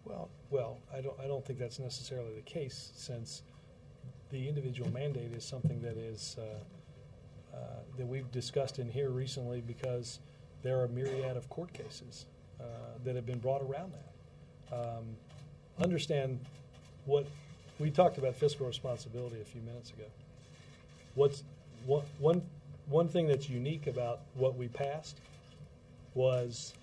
Well, well, I don't, I don't think that's necessarily the case, since the individual mandate is something that is, uh, uh, that we've discussed in here recently, because there are a myriad of court cases uh, that have been brought around that. Um, understand what, we talked about fiscal responsibility a few minutes ago. What's, one, one, one thing that's unique about what we passed was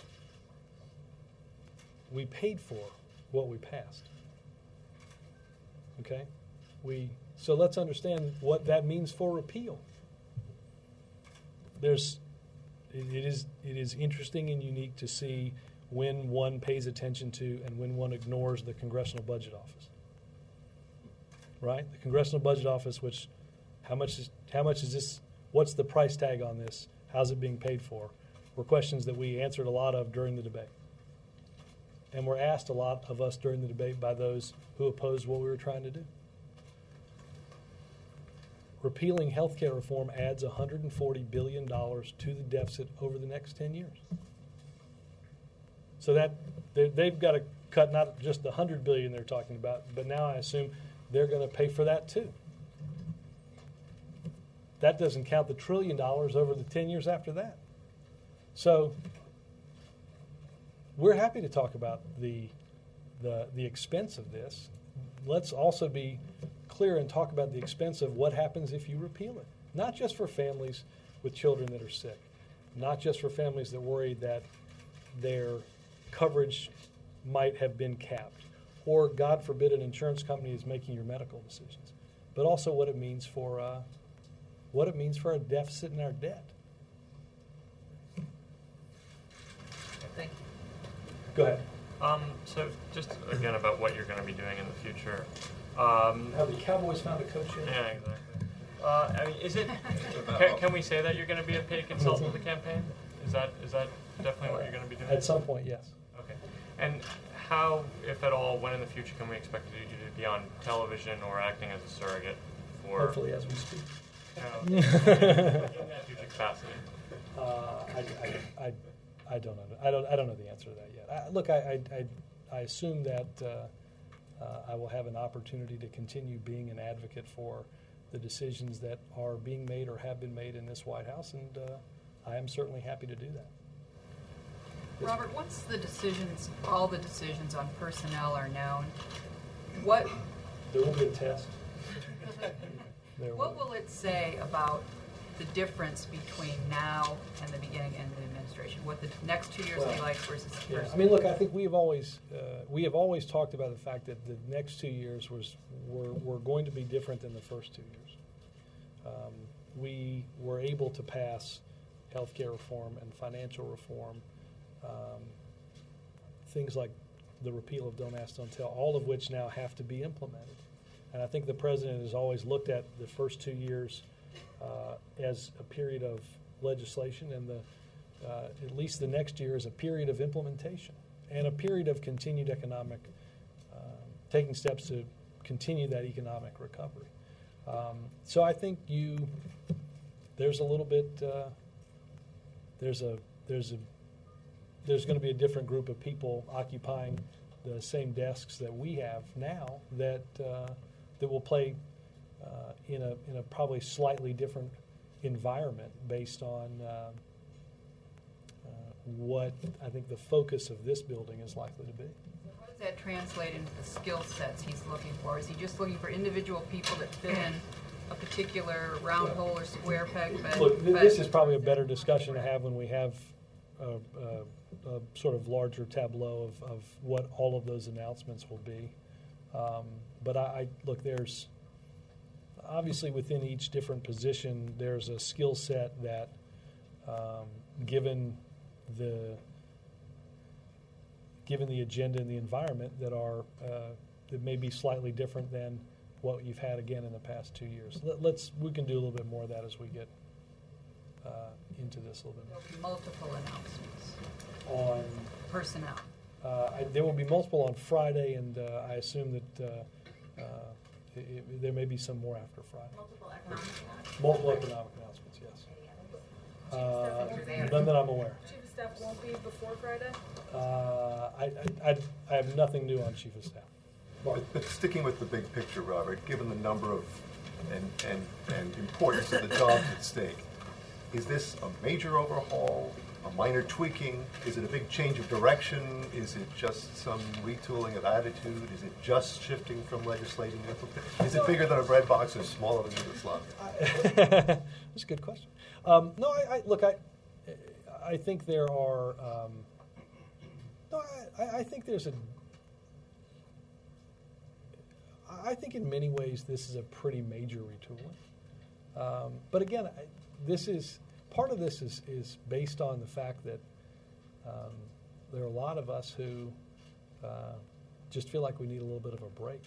we paid for what we passed. Okay? We, so let's understand what that means for repeal. There's, it, it is, it is interesting and unique to see when one pays attention to and when one ignores the Congressional Budget Office. Right? The Congressional Budget Office, which, how much is, how much is this, what's the price tag on this? How's it being paid for? Were questions that we answered a lot of during the debate. And were asked a lot of us during the debate by those who opposed what we were trying to do. Repealing health care reform adds one hundred forty billion dollars to the deficit over the next ten years. So that they've got to cut not just the one hundred billion dollars they're talking about, but now I assume they're going to pay for that too. That doesn't count the trillion dollars over the ten years after that. So we're happy to talk about the, the, the expense of this. Let's also be clear and talk about the expense of what happens if you repeal it. Not just for families with children that are sick, not just for families that worry that their coverage might have been capped, or God forbid an insurance company is making your medical decisions, but also what it means for uh, what it means for a deficit in our debt. Thank you. Go ahead. Um, so just again about what you're going to be doing in the future. Um, Have the Cowboys found a coach yet? Yeah, exactly. Uh, I mean, is it? Can, can we say that you're going to be a paid consultant to the campaign? Is that is that definitely what you're going to be doing? At some point, yes. Okay. And how, if at all, when in the future can we expect you to be on television or acting as a surrogate for? Hopefully, as we speak. You know, in that future capacity. Uh, I, I, I, I don't know. I don't. I don't know the answer to that yet. I, look, I, I, I, I assume that uh, uh, I will have an opportunity to continue being an advocate for the decisions that are being made or have been made in this White House, and uh, I am certainly happy to do that. Yes, Robert, once the decisions, all the decisions on personnel are known, what there will be a test. There what will it say about the difference between now and the beginning and the administration? What the next two years will be like versus the Yeah, first? I mean, look, I think we have always uh, we have always talked about the fact that the next two years was were, were going to be different than the first two years. Um, we were able to pass healthcare reform and financial reform, um, things like the repeal of Don't Ask, Don't Tell, all of which now have to be implemented. And I think the president has always looked at the first two years uh, as a period of legislation, and the uh, at least the next year is a period of implementation and a period of continued economic, uh, taking steps to continue that economic recovery. Um, so I think you, there's a little bit, uh, there's a, there's a, there's going to be a different group of people occupying the same desks that we have now that uh, that will play uh, in a in a probably slightly different environment based on uh, uh, what I think the focus of this building is likely to be. How does that translate into the skill sets he's looking for? Is he just looking for individual people that fit in a particular round hole or square peg? But, Look, th- but this is probably a better discussion to have when we have a, a, a sort of larger tableau of, of what all of those announcements will be. Um, but I, I look, there's obviously within each different position, there's a skill set that, um, given the given the agenda and the environment, that are uh, that may be slightly different than what you've had again in the past two years. Let, let's we can do a little bit more of that as we get uh, into this a little bit. There'll be multiple announcements On personnel. Uh, I, there will be multiple on Friday, and uh, I assume that uh, uh, it, it, there may be some more after Friday. Multiple economic announcements. Multiple economic announcements, yes. Uh, none that I'm aware. Do you have a Staff won't be before Friday? Uh, I, I, I- I have nothing new on Chief of Staff. But, but sticking with the big picture, Robert, given the number of and, and, and importance of the jobs at stake, is this a major overhaul, a minor tweaking? Is it a big change of direction? Is it just some retooling of attitude? Is it just shifting from legislating to implement? Is it bigger than a bread box or smaller than Yugoslavia? That's a good question. Um, no, I, I look. I I think there are. Um, no, I, I think there's a. I think in many ways this is a pretty major retooling. Um, but again, I, this is part of this is is based on the fact that um, there are a lot of us who uh, just feel like we need a little bit of a break.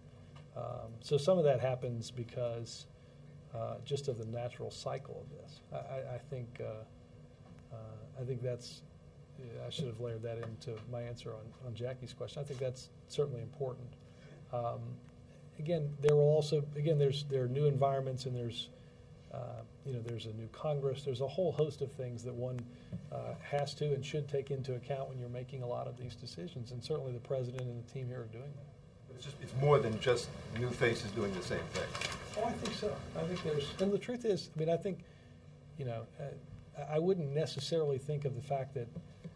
Um, so some of that happens because. Uh, just of the natural cycle of this. I, I, I think uh, uh, I think that's, I should have layered that into my answer on, on Jackie's question. I think that's certainly important. Um, again, there will also, again, there's there are new environments and there's, uh, you know, there's a new Congress. There's a whole host of things that one uh, has to and should take into account when you're making a lot of these decisions. And certainly the President and the team here are doing that. It's just, it's more than just new faces doing the same thing. Oh, I think so. I think there's, and the truth is, I mean, I think, you know, uh, I wouldn't necessarily think of the fact that,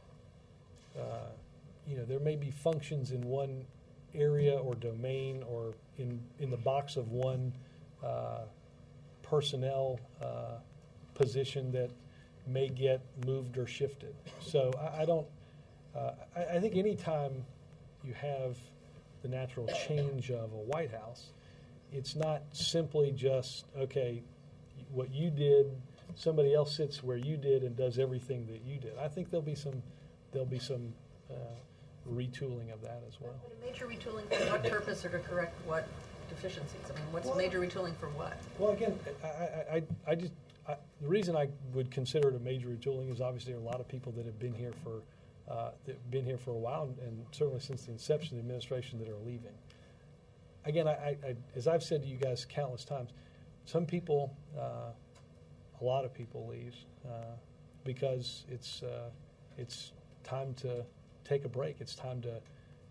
uh, you know, there may be functions in one area or domain or in in the box of one uh, personnel uh, position that may get moved or shifted. So I, I don't. Uh, I, I think any time you have the natural change of a White House, it's not simply just, okay, what you did, somebody else sits where you did and does everything that you did. I think there'll be some there'll be some uh, retooling of that as well. But a major retooling for what purpose or to correct what deficiencies? I mean, what's Well, major retooling for what? Well, again, I, I, I, I just I, the reason I would consider it a major retooling is obviously there are a lot of people that have been here for uh, that have been here for a while, and, and certainly since the inception of the administration that are leaving. Again, I, I, I, as I've said to you guys countless times, some people, uh, a lot of people leave uh, because it's uh, it's time to take a break. It's time to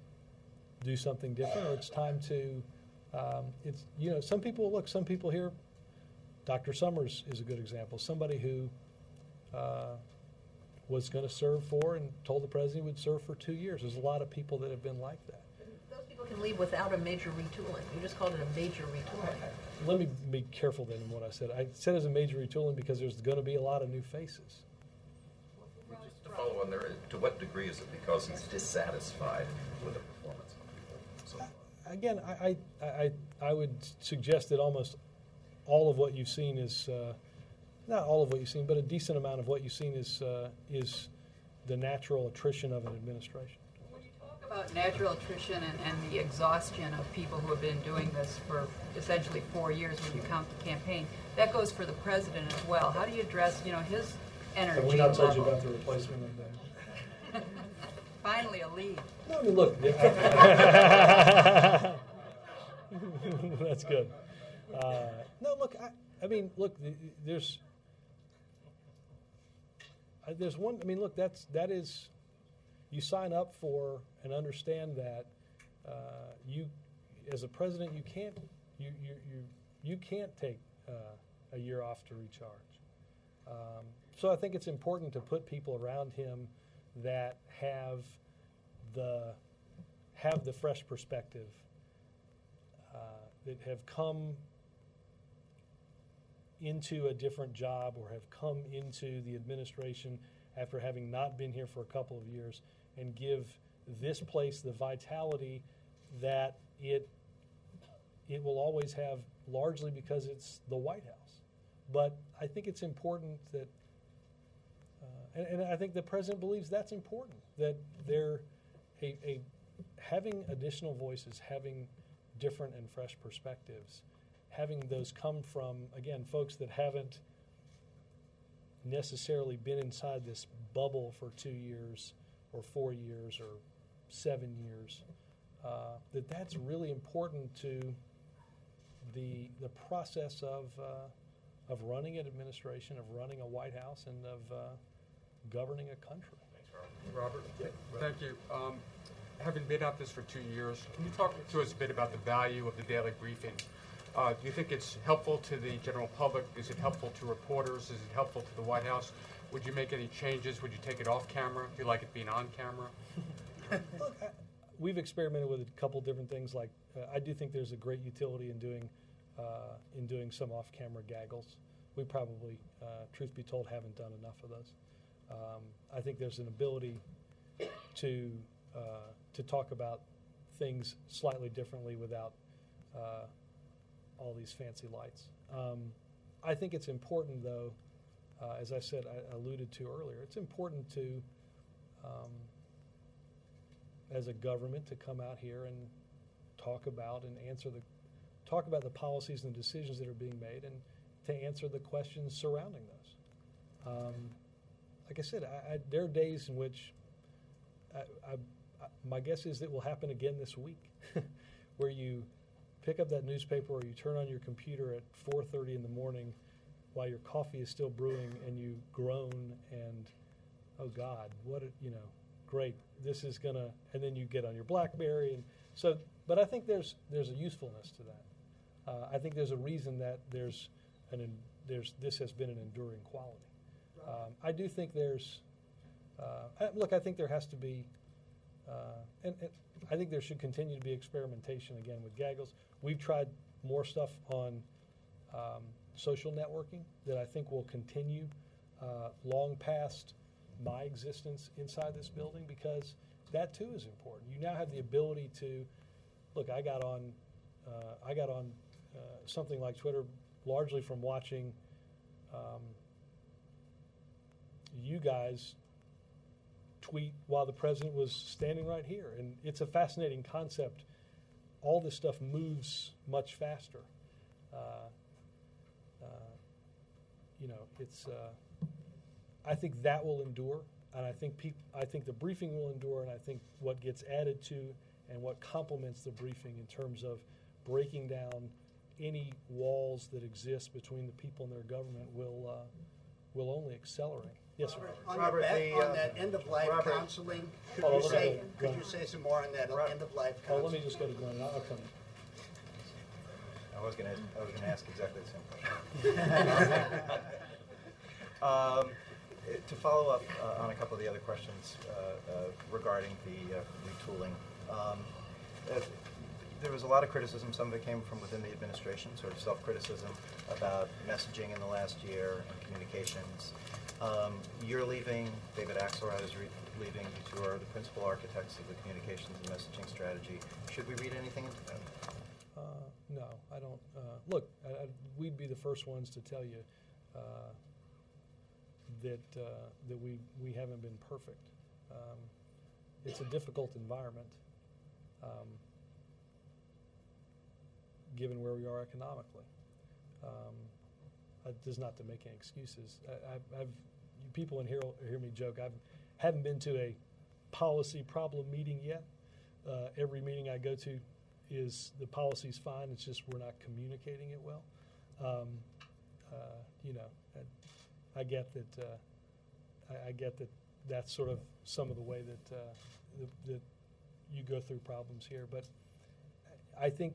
do something different, or it's time to. Um, it's you know some people look. Some people here. Doctor Summers is a good example. Somebody who uh, was going to serve for and told the president he would serve for two years. There's a lot of people that have been like that. Those people can leave without a major retooling. You just called it a major retooling. Let me be careful then in what I said. I said it's a major retooling because there's going to be a lot of new faces. Just to follow on there, to what degree is it because he's dissatisfied with the performance of people? So, Again, I, I, I, I would suggest that almost all of what you've seen is, uh, not all of what you've seen, but a decent amount of what you've seen is, uh, is the natural attrition of an administration. About natural attrition and, and the exhaustion of people who have been doing this for essentially four years when you count the campaign. That goes for the president as well. How do you address, you know, his energy Have we not told you level? about the replacement of that? Finally, a lead. No, I mean, look. That's good. Uh, no, look, I, I mean, look, there's, uh, there's one, I mean, look, that's, that is, you sign up for and understand that uh, you, as a president, you can't, you, you, you, you can't take uh, a year off to recharge. Um, so I think it's important to put people around him that have the, have the fresh perspective, uh, that have come into a different job or have come into the administration after having not been here for a couple of years, and give this place the vitality that it it will always have, largely because it's the White House. But I think it's important that, uh, and, and I think the president believes that's important, that they're a, a having additional voices, having different and fresh perspectives, having those come from, again, folks that haven't necessarily been inside this bubble for two years or four years or seven years, uh, that that's really important to the the process of uh, of running an administration, of running a White House, and of uh, governing a country. Thanks, Robert. Robert, thank you. Um, having been at this for two years, can you talk to us a bit about the value of the daily briefing? Uh, do you think it's helpful to the general public? Is it helpful to reporters? Is it helpful to the White House? Would you make any changes? Would you take it off camera? Do you like it being on camera? Look, I, we've experimented with a couple different things. Like uh, I do think there's a great utility in doing uh, in doing some off-camera gaggles. We probably, uh, truth be told, haven't done enough of those. Um, I think there's an ability to uh, to talk about things slightly differently without uh, all these fancy lights. Um, I think it's important, though, uh, as I said, I alluded to earlier, it's important to, um, as a government, to come out here and talk about and answer the, talk about the policies and the decisions that are being made, and to answer the questions surrounding those. Um, like I said, I, I, there are days in which I, I, I, my guess is it will happen again this week, where you pick up that newspaper or you turn on your computer at four thirty in the morning while your coffee is still brewing, and you groan and, oh God, what, a, you know, great, this is gonna, and then you get on your BlackBerry, and so, but I think there's there's a usefulness to that. Uh, I think there's a reason that there's an there's this has been an enduring quality. Um, I do think there's, uh, look, I think there has to be, uh, and, and I think there should continue to be experimentation again with gaggles. We've tried more stuff on um, social networking that I think will continue uh, long past my existence inside this building, because that too is important. You now have the ability to, look, I got on, uh, I got on uh, something like Twitter largely from watching um, you guys tweet while the president was standing right here. And it's a fascinating concept. All this stuff moves much faster. Uh, uh, you know, it's, uh, I think that will endure. And I think peop- I think the briefing will endure. And I think what gets added to and what complements the briefing in terms of breaking down any walls that exist between the people and their government will uh, will only accelerate. Yes, sir. On, Robert, that, the, on uh, that end-of-life Robert. counseling, could Oh, you let say me- could you say some more on that end-of-life Oh, counseling? let me just go to Glenn. I'll come. I was going to I was going to ask exactly the same question. um, to follow up uh, on a couple of the other questions uh, uh, regarding the uh, retooling, um, uh, there was a lot of criticism. Some of it came from within the administration, sort of self-criticism about messaging in the last year and communications. Um, you're leaving. David Axelrod is re- leaving. You two are the principal architects of the communications and messaging strategy. Should we read anything into that? Uh, no, I don't. Uh, look, I, I, we'd be the first ones to tell you uh, that uh, that we we haven't been perfect. Um, it's a difficult environment, um, given where we are economically. Um, it is not to make any excuses. I, I've, I've you people in here will hear me joke. I haven't been to a policy problem meeting yet. Uh, every meeting I go to is the policy's fine. It's just we're not communicating it well. Um, uh, you know, I, I get that. Uh, I, I get that. That's sort of some of the way that uh, the, that you go through problems here. But I think.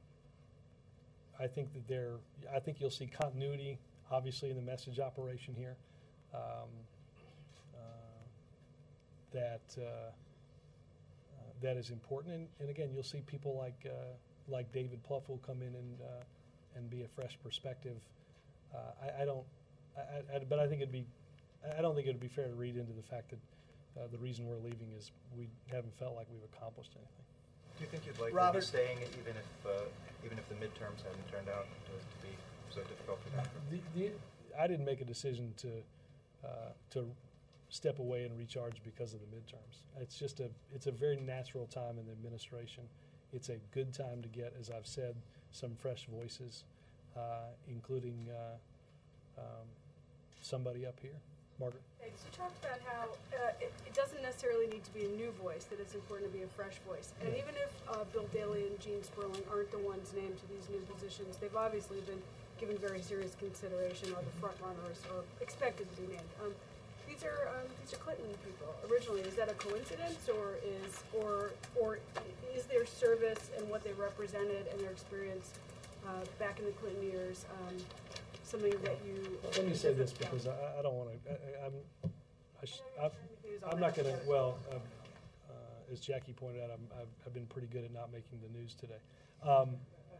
I think that there. I think you'll see continuity, obviously, in the message operation here. Um, uh, that. Uh, Uh, that is important, and, and again, you'll see people like uh, like David Plouffe will come in and uh, and be a fresh perspective. Uh, I, I don't, I, I, but I think it'd be, I don't think it'd be fair to read into the fact that uh, the reason we're leaving is we haven't felt like we've accomplished anything. Do you think you'd like Robert? to be staying even if uh, even if the midterms hadn't turned out to, to be so difficult for them? The, the, I didn't make a decision to uh, to. step away and recharge because of the midterms. It's just a it's a very natural time in the administration. It's a good time to get, as I've said, some fresh voices, uh, including uh, um, somebody up here. Margaret? Thanks. You talked about how uh, it, it doesn't necessarily need to be a new voice, that it's important to be a fresh voice. And even if uh, Bill Daley and Gene Sperling aren't the ones named to these new positions, they've obviously been given very serious consideration, or the front runners, or expected to be named. Um, We've these are um, these are Clinton people originally. Is that a coincidence, or is or or is their service and what they represented and their experience uh, back in the Clinton years um, something that you? Let me say this because I, I don't want to. I'm I sh, I, I'm not going to. Well, uh, uh, as Jackie pointed out, I'm, I've, I've been pretty good at not making the news today. Um,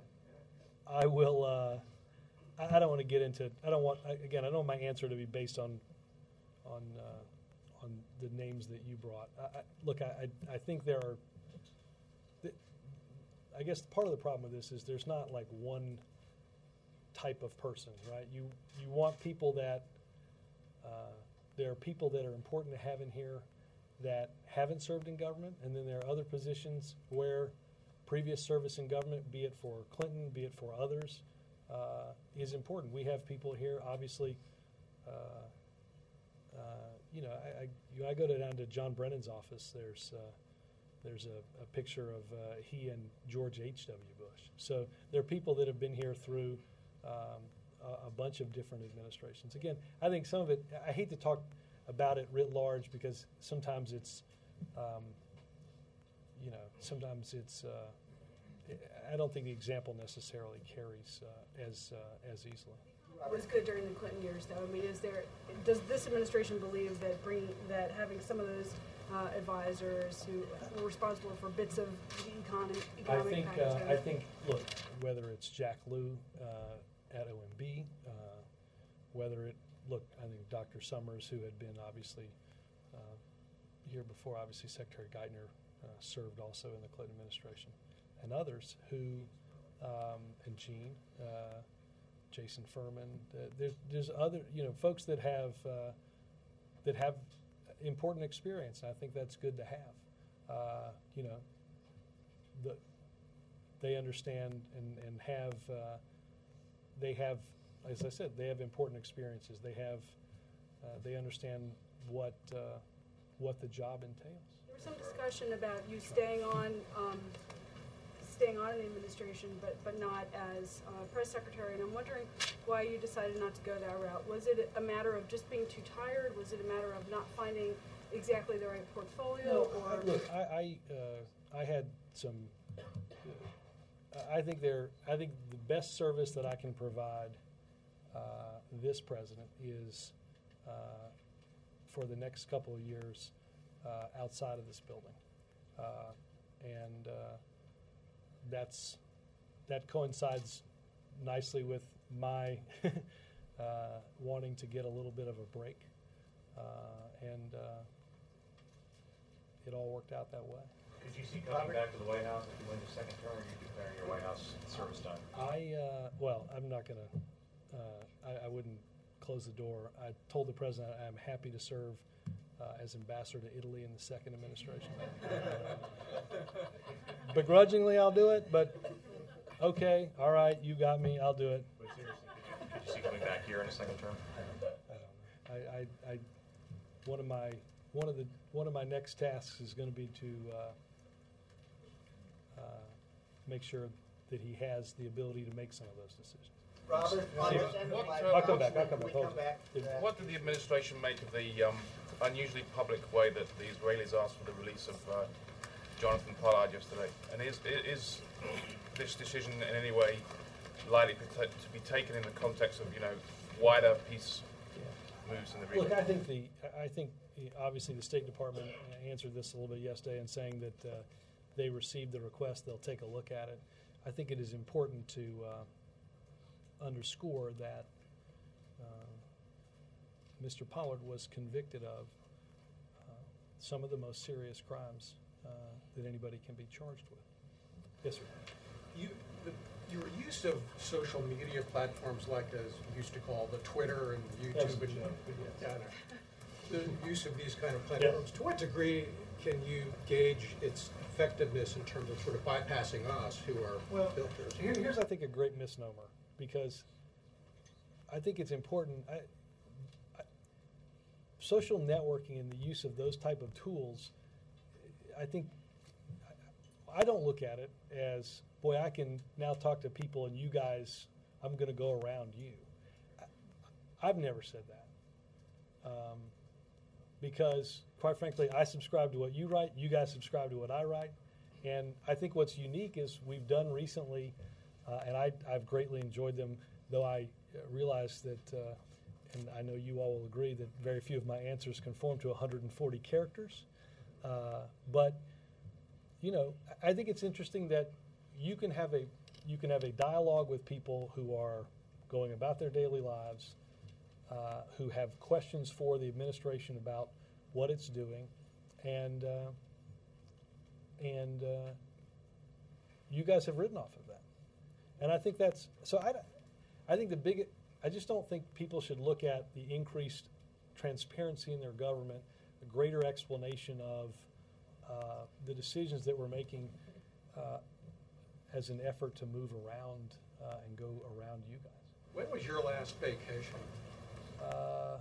I will. Uh, I, I don't want to get into. I don't want. Again, I don't want my answer to be based on on uh, on the names that you brought. I, I, look, I, I I think there are. Th- I guess part of the problem with this is there's not like one type of person, right? You you want people that uh, there are people that are important to have in here that haven't served in government, and then there are other positions where previous service in government, be it for Clinton, be it for others, uh, is important. We have people here, obviously. Uh, uh, you know, I, I, you know, I go to, down to John Brennan's office. There's uh, there's a, a picture of uh, he and George H W Bush. So there are people that have been here through um, a, a bunch of different administrations. Again, I think some of it, I hate to talk about it writ large because sometimes it's, um, you know, sometimes it's, uh, I don't think the example necessarily carries uh, as uh, as easily. It was good during the Clinton years, though. I mean, is there? Does this administration believe that bringing that having some of those uh, advisors who were responsible for bits of the economy, economic I think. Uh, package, I think. Look, whether it's Jack Lew uh, at O M B, uh, whether it look, I think Doctor Summers, who had been obviously uh, here before, obviously Secretary Geithner uh, served also in the Clinton administration, and others who, um, and Gene. Uh, Jason Furman. Uh, there's, there's other, you know, folks that have uh, that have important experience. And I think that's good to have. Uh, you know, the they understand and and have uh, they have, as I said, they have important experiences. They have uh, they understand what uh, what the job entails. There was some discussion about you staying on. Um, staying on in the administration, but but not as uh, press secretary, and I'm wondering why you decided not to go that route. Was it a matter of just being too tired? Was it a matter of not finding exactly the right portfolio? No, or I, look, I I, uh, I had some. Uh, I think there. I think the best service that I can provide uh, this president is uh, for the next couple of years uh, outside of this building, uh, and. Uh, That's that coincides nicely with my uh, wanting to get a little bit of a break, uh, and uh, it all worked out that way. Could you see coming back to the White House if you win the second term, or are you declaring your White House service done? I uh, well, I'm not going to. Uh, I, I wouldn't close the door. I told the president I'm happy to serve. Uh, as ambassador to Italy in the second administration. Begrudgingly, I'll do it, but okay, all right, you got me, I'll do it. But seriously, could you see coming back here in a second term? I don't know. I, I, I, one of my one of the one of my next tasks is going to be to uh, uh, make sure that he has the ability to make some of those decisions. Robert, What, I'll come back. I'll come back. come back to that. What did the administration make of the um, unusually public way that the Israelis asked for the release of uh, Jonathan Pollard yesterday? And is is this decision in any way likely to be taken in the context of, you know, wider peace yeah. moves in the region? Look, I think the I think obviously the State Department answered this a little bit yesterday in saying that uh, they received the request. They'll take a look at it. I think it is important to. Uh, underscore that uh, Mister Pollard was convicted of uh, some of the most serious crimes uh, that anybody can be charged with. Yes, sir. You, the, your use of social media platforms like as you used to call the Twitter and YouTube and yeah, the use of these kind of platforms, yeah. to what degree can you gauge its effectiveness in terms of sort of bypassing us who are well, filters? Here, here's, I think, a great misnomer. Because I think it's important. I, I, social networking and the use of those type of tools, I think, I don't look at it as, boy, I can now talk to people and you guys, I'm going to go around you. I, I've never said that. Um, because, quite frankly, I subscribe to what you write, you guys subscribe to what I write, and I think what's unique is we've done recently, uh, and I, I've greatly enjoyed them, though I realize that, uh, and I know you all will agree, that very few of my answers conform to one hundred forty characters. Uh, but, you know, I think it's interesting that you can have a you can have a dialogue with people who are going about their daily lives, uh, who have questions for the administration about what it's doing, and uh, and uh, you guys have ridden off of that, and I think that's so. I, I think the big. I just don't think people should look at the increased transparency in their government, a greater explanation of uh, the decisions that we're making uh, as an effort to move around uh, and go around you guys. When was your last vacation? Uh,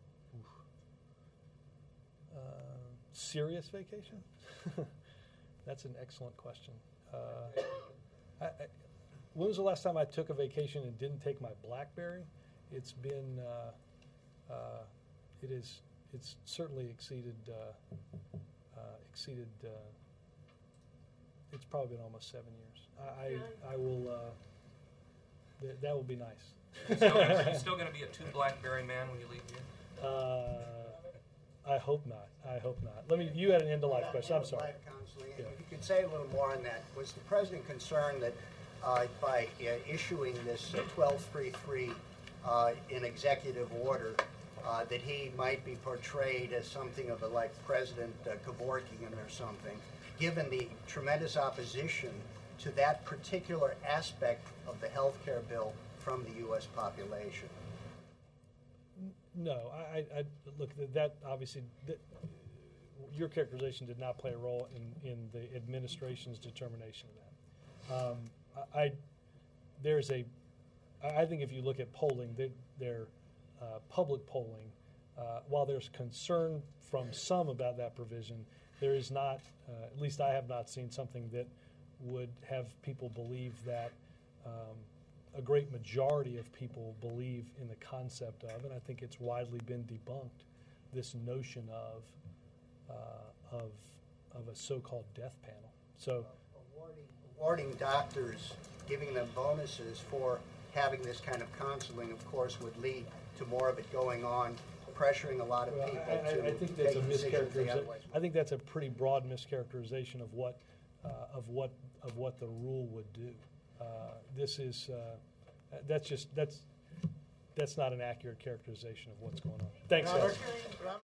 uh, serious vacation? That's an excellent question. Uh, I, I, when was the last time I took a vacation and didn't take my BlackBerry? It's been, uh, uh, it is, it's certainly exceeded, uh, uh, exceeded. Uh, it's probably been almost seven years. I, I, I will. Uh, th that will be nice. Are you still gonna, are you still going to be a two BlackBerry man when you leave here? Uh, I hope not. I hope not. Let me. You had an end of life question. I'm sorry. Life counseling. Yeah. If you could say a little more on that. Was the president concerned that uh, by uh, issuing this uh, twelve thirty-three uh, in executive order, uh, that he might be portrayed as something of a like President uh, Kevorkian or something, given the tremendous opposition to that particular aspect of the health care bill from the U S population? No, I, I, I look that obviously that, your characterization did not play a role in, in the administration's determination of that. Um, I, I there's a I think if you look at polling, their, their uh, public polling, uh, while there's concern from some about that provision, there is not, uh, at least I have not seen something that would have people believe that um, a great majority of people believe in the concept of, and I think it's widely been debunked, this notion of uh, of of a so-called death panel. So, awarding, awarding doctors, giving them bonuses for having this kind of counseling, of course, would lead to more of it going on, pressuring a lot of well, people I, I, to I think that's take a decisions they mischaracterization. otherwise I think that's a pretty broad mischaracterization of what uh, of what of what the rule would do. Uh, this is uh, that's just that's that's not an accurate characterization of what's going on. Thanks, guys.